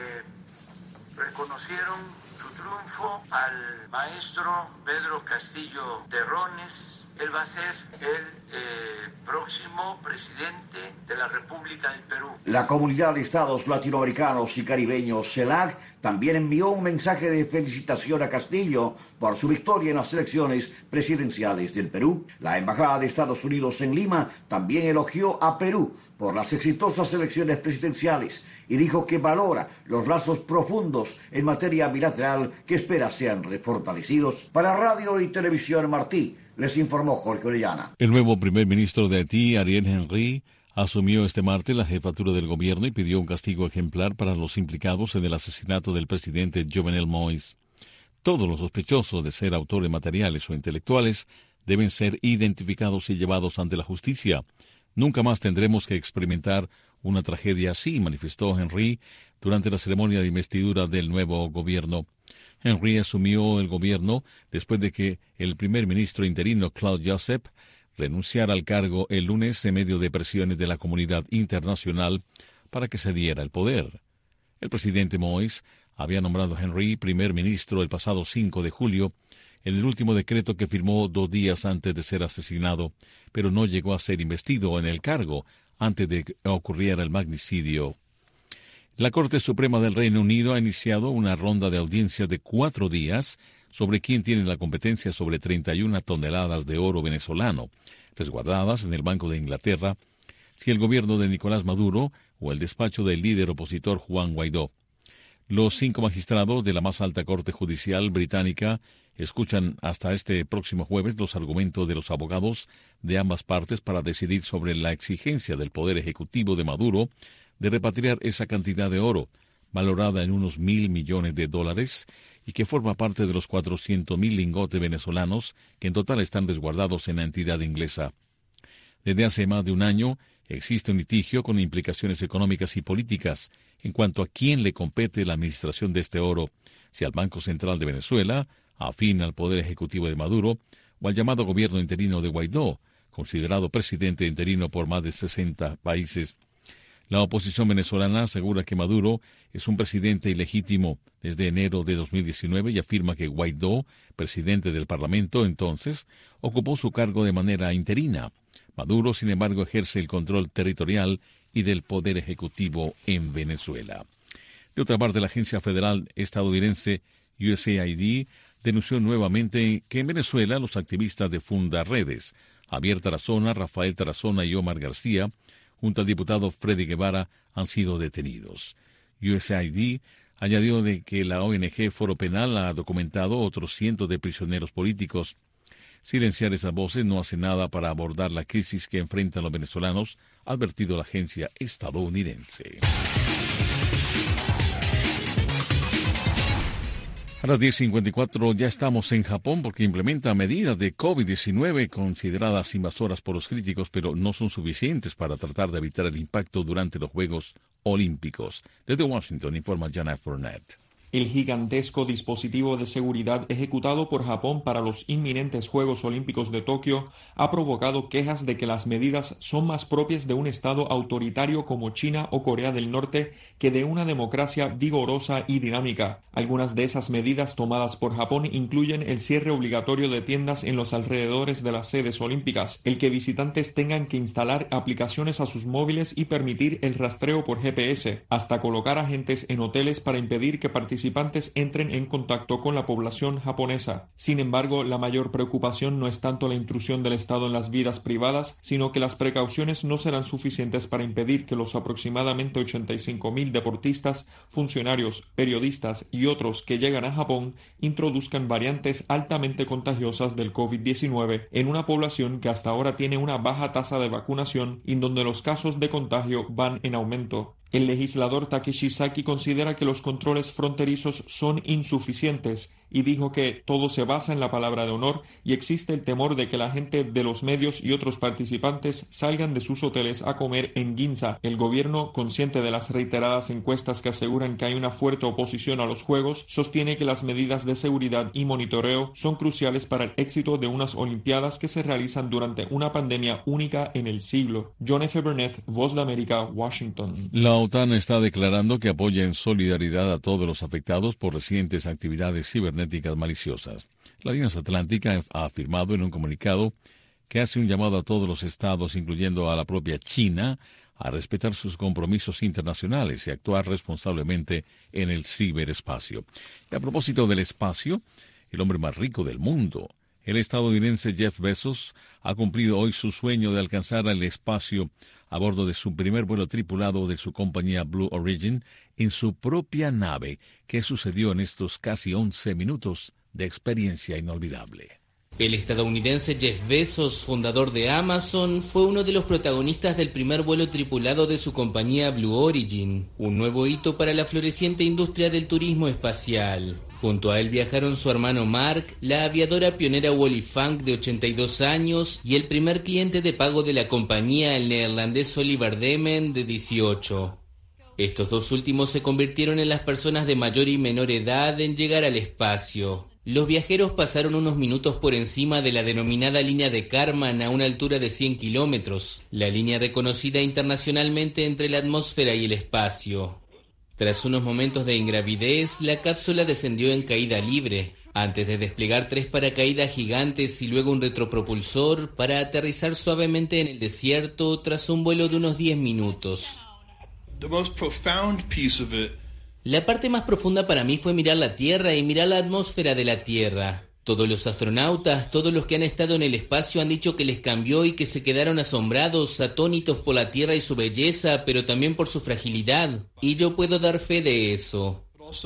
le reconocieron su triunfo al maestro Pedro Castillo Terrones. Él va a ser el eh, próximo presidente de la República del Perú. La Comunidad de Estados Latinoamericanos y Caribeños, CELAC, también envió un mensaje de felicitación a Castillo por su victoria en las elecciones presidenciales del Perú. La Embajada de Estados Unidos en Lima también elogió a Perú por las exitosas elecciones presidenciales y dijo que valora los lazos profundos en materia bilateral que espera sean refortalecidos. Para Radio y Televisión Martí, les informó Jorge Orellana. El nuevo primer ministro de Haití, Ariel Henry, asumió este martes la jefatura del gobierno y pidió un castigo ejemplar para los implicados en el asesinato del presidente Jovenel Moïse. Todos los sospechosos de ser autores materiales o intelectuales deben ser identificados y llevados ante la justicia. Nunca más tendremos que experimentar una tragedia así, manifestó Henry durante la ceremonia de investidura del nuevo gobierno. Henry asumió el gobierno después de que el primer ministro interino Claude Joseph renunciara al cargo el lunes en medio de presiones de la comunidad internacional para que se diera el poder. El presidente Moïse había nombrado a Henry primer ministro el pasado cinco de julio en el último decreto que firmó dos días antes de ser asesinado, pero no llegó a ser investido en el cargo antes de que ocurriera el magnicidio. La Corte Suprema del Reino Unido ha iniciado una ronda de audiencias de cuatro días sobre quién tiene la competencia sobre treinta y una toneladas de oro venezolano, resguardadas en el Banco de Inglaterra, si el gobierno de Nicolás Maduro o el despacho del líder opositor Juan Guaidó. Los cinco magistrados de la más alta Corte Judicial británica escuchan hasta este próximo jueves los argumentos de los abogados de ambas partes para decidir sobre la exigencia del Poder Ejecutivo de Maduro de repatriar esa cantidad de oro, valorada en unos mil millones de dólares, y que forma parte de los cuatrocientos mil lingotes venezolanos que en total están resguardados en la entidad inglesa. Desde hace más de un año existe un litigio con implicaciones económicas y políticas en cuanto a quién le compete la administración de este oro, si al Banco Central de Venezuela, afín al Poder Ejecutivo de Maduro, o al llamado gobierno interino de Guaidó, considerado presidente interino por más de sesenta países. La oposición venezolana asegura que Maduro es un presidente ilegítimo desde enero de dos mil diecinueve y afirma que Guaidó, presidente del Parlamento entonces, ocupó su cargo de manera interina. Maduro, sin embargo, ejerce el control territorial y del poder ejecutivo en Venezuela. De otra parte, la agencia federal estadounidense U S A I D denunció nuevamente que en Venezuela los activistas de Fundaredes, Javier Tarazona, Rafael Tarazona y Omar García, junto al diputado Freddy Guevara, han sido detenidos. U S A I D añadió de que la O N G Foro Penal ha documentado otros cientos de prisioneros políticos. Silenciar esas voces no hace nada para abordar la crisis que enfrentan los venezolanos, ha advertido la agencia estadounidense. A las diez cincuenta y cuatro ya estamos en Japón porque implementa medidas de COVID diecinueve consideradas invasoras por los críticos, pero no son suficientes para tratar de evitar el impacto durante los Juegos Olímpicos. Desde Washington informa Jana Fournette. El gigantesco dispositivo de seguridad ejecutado por Japón para los inminentes Juegos Olímpicos de Tokio ha provocado quejas de que las medidas son más propias de un estado autoritario como China o Corea del Norte que de una democracia vigorosa y dinámica. Algunas de esas medidas tomadas por Japón incluyen el cierre obligatorio de tiendas en los alrededores de las sedes olímpicas, el que visitantes tengan que instalar aplicaciones a sus móviles y permitir el rastreo por G P S, hasta colocar agentes en hoteles para impedir que participen participantes entren en contacto con la población japonesa. Sin embargo, la mayor preocupación no es tanto la intrusión del Estado en las vidas privadas, sino que las precauciones no serán suficientes para impedir que los aproximadamente ochenta y cinco mil deportistas, funcionarios, periodistas y otros que llegan a Japón introduzcan variantes altamente contagiosas del COVID diecinueve en una población que hasta ahora tiene una baja tasa de vacunación y donde los casos de contagio van en aumento. El legislador Takeshi Saki considera que los controles fronterizos son insuficientes y dijo que todo se basa en la palabra de honor y existe el temor de que la gente de los medios y otros participantes salgan de sus hoteles a comer en Ginza. El gobierno, consciente de las reiteradas encuestas que aseguran que hay una fuerte oposición a los Juegos, sostiene que las medidas de seguridad y monitoreo son cruciales para el éxito de unas Olimpiadas que se realizan durante una pandemia única en el siglo. John F. Burnett, Voz de América, Washington. La OTAN está declarando que apoya en solidaridad a todos los afectados por recientes actividades cibernéticas maliciosas. La Alianza Atlántica ha afirmado en un comunicado que hace un llamado a todos los estados, incluyendo a la propia China, a respetar sus compromisos internacionales y actuar responsablemente en el ciberespacio. Y a propósito del espacio, el hombre más rico del mundo, el estadounidense Jeff Bezos, ha cumplido hoy su sueño de alcanzar el espacio a bordo de su primer vuelo tripulado de su compañía Blue Origin en su propia nave. ¿Qué sucedió en estos casi once minutos de experiencia inolvidable? El estadounidense Jeff Bezos, fundador de Amazon, fue uno de los protagonistas del primer vuelo tripulado de su compañía Blue Origin, un nuevo hito para la floreciente industria del turismo espacial. Junto a él viajaron su hermano Mark, la aviadora pionera Wally Funk de ochenta y dos años y el primer cliente de pago de la compañía, el neerlandés Oliver Demen de dieciocho. Estos dos últimos se convirtieron en las personas de mayor y menor edad en llegar al espacio. Los viajeros pasaron unos minutos por encima de la denominada línea de Kármán a una altura de cien kilómetros, la línea reconocida internacionalmente entre la atmósfera y el espacio. Tras unos momentos de ingravidez, la cápsula descendió en caída libre, antes de desplegar tres paracaídas gigantes y luego un retropropulsor para aterrizar suavemente en el desierto tras un vuelo de unos diez minutos. The most profound piece of it. La parte más profunda para mí fue mirar la Tierra y mirar la atmósfera de la Tierra. Todos los astronautas, todos los que han estado en el espacio han dicho que les cambió y que se quedaron asombrados, atónitos por la Tierra y su belleza, pero también por su fragilidad. Y yo puedo dar fe de eso.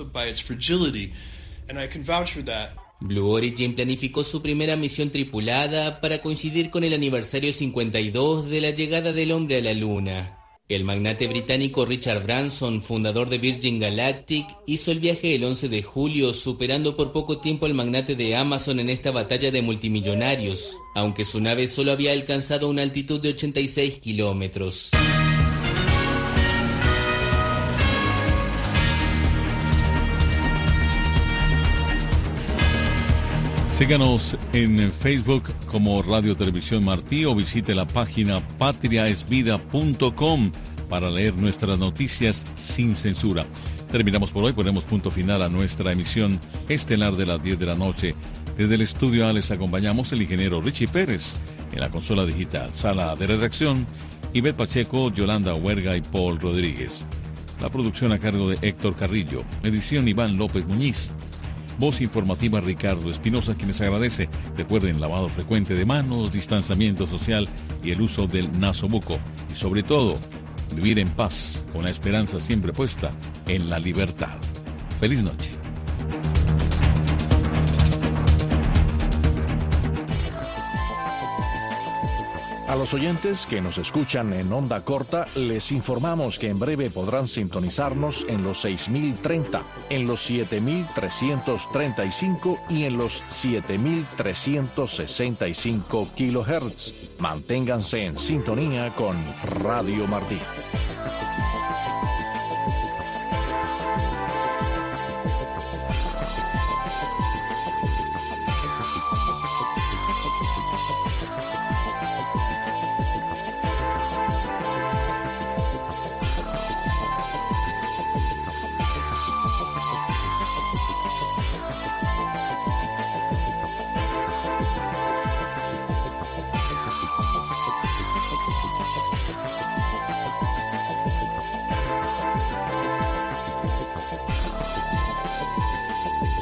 Blue Origin planificó su primera misión tripulada para coincidir con el aniversario cincuenta y dos de la llegada del hombre a la Luna. El magnate británico Richard Branson, fundador de Virgin Galactic, hizo el viaje el once de julio, superando por poco tiempo al magnate de Amazon en esta batalla de multimillonarios, aunque su nave solo había alcanzado una altitud de ochenta y seis kilómetros. Síganos en Facebook como Radio Televisión Martí o visite la página patria es vida punto com para leer nuestras noticias sin censura. Terminamos por hoy, ponemos punto final a nuestra emisión estelar de las diez de la noche. Desde el estudio A les acompañamos el ingeniero Richie Pérez, en la consola digital, sala de redacción, Ivette Pacheco, Yolanda Huerga y Paul Rodríguez. La producción a cargo de Héctor Carrillo, edición Iván López Muñiz. Voz informativa Ricardo Espinosa, quienes agradece. Recuerden, lavado frecuente de manos, distanciamiento social y el uso del nasobuco. Y sobre todo, vivir en paz, con la esperanza siempre puesta en la libertad. Feliz noche. A los oyentes que nos escuchan en onda corta, les informamos que en breve podrán sintonizarnos en los seis mil treinta, en los siete mil trescientos treinta y cinco y en los siete mil trescientos sesenta y cinco kilohertz. Manténganse en sintonía con Radio Martí.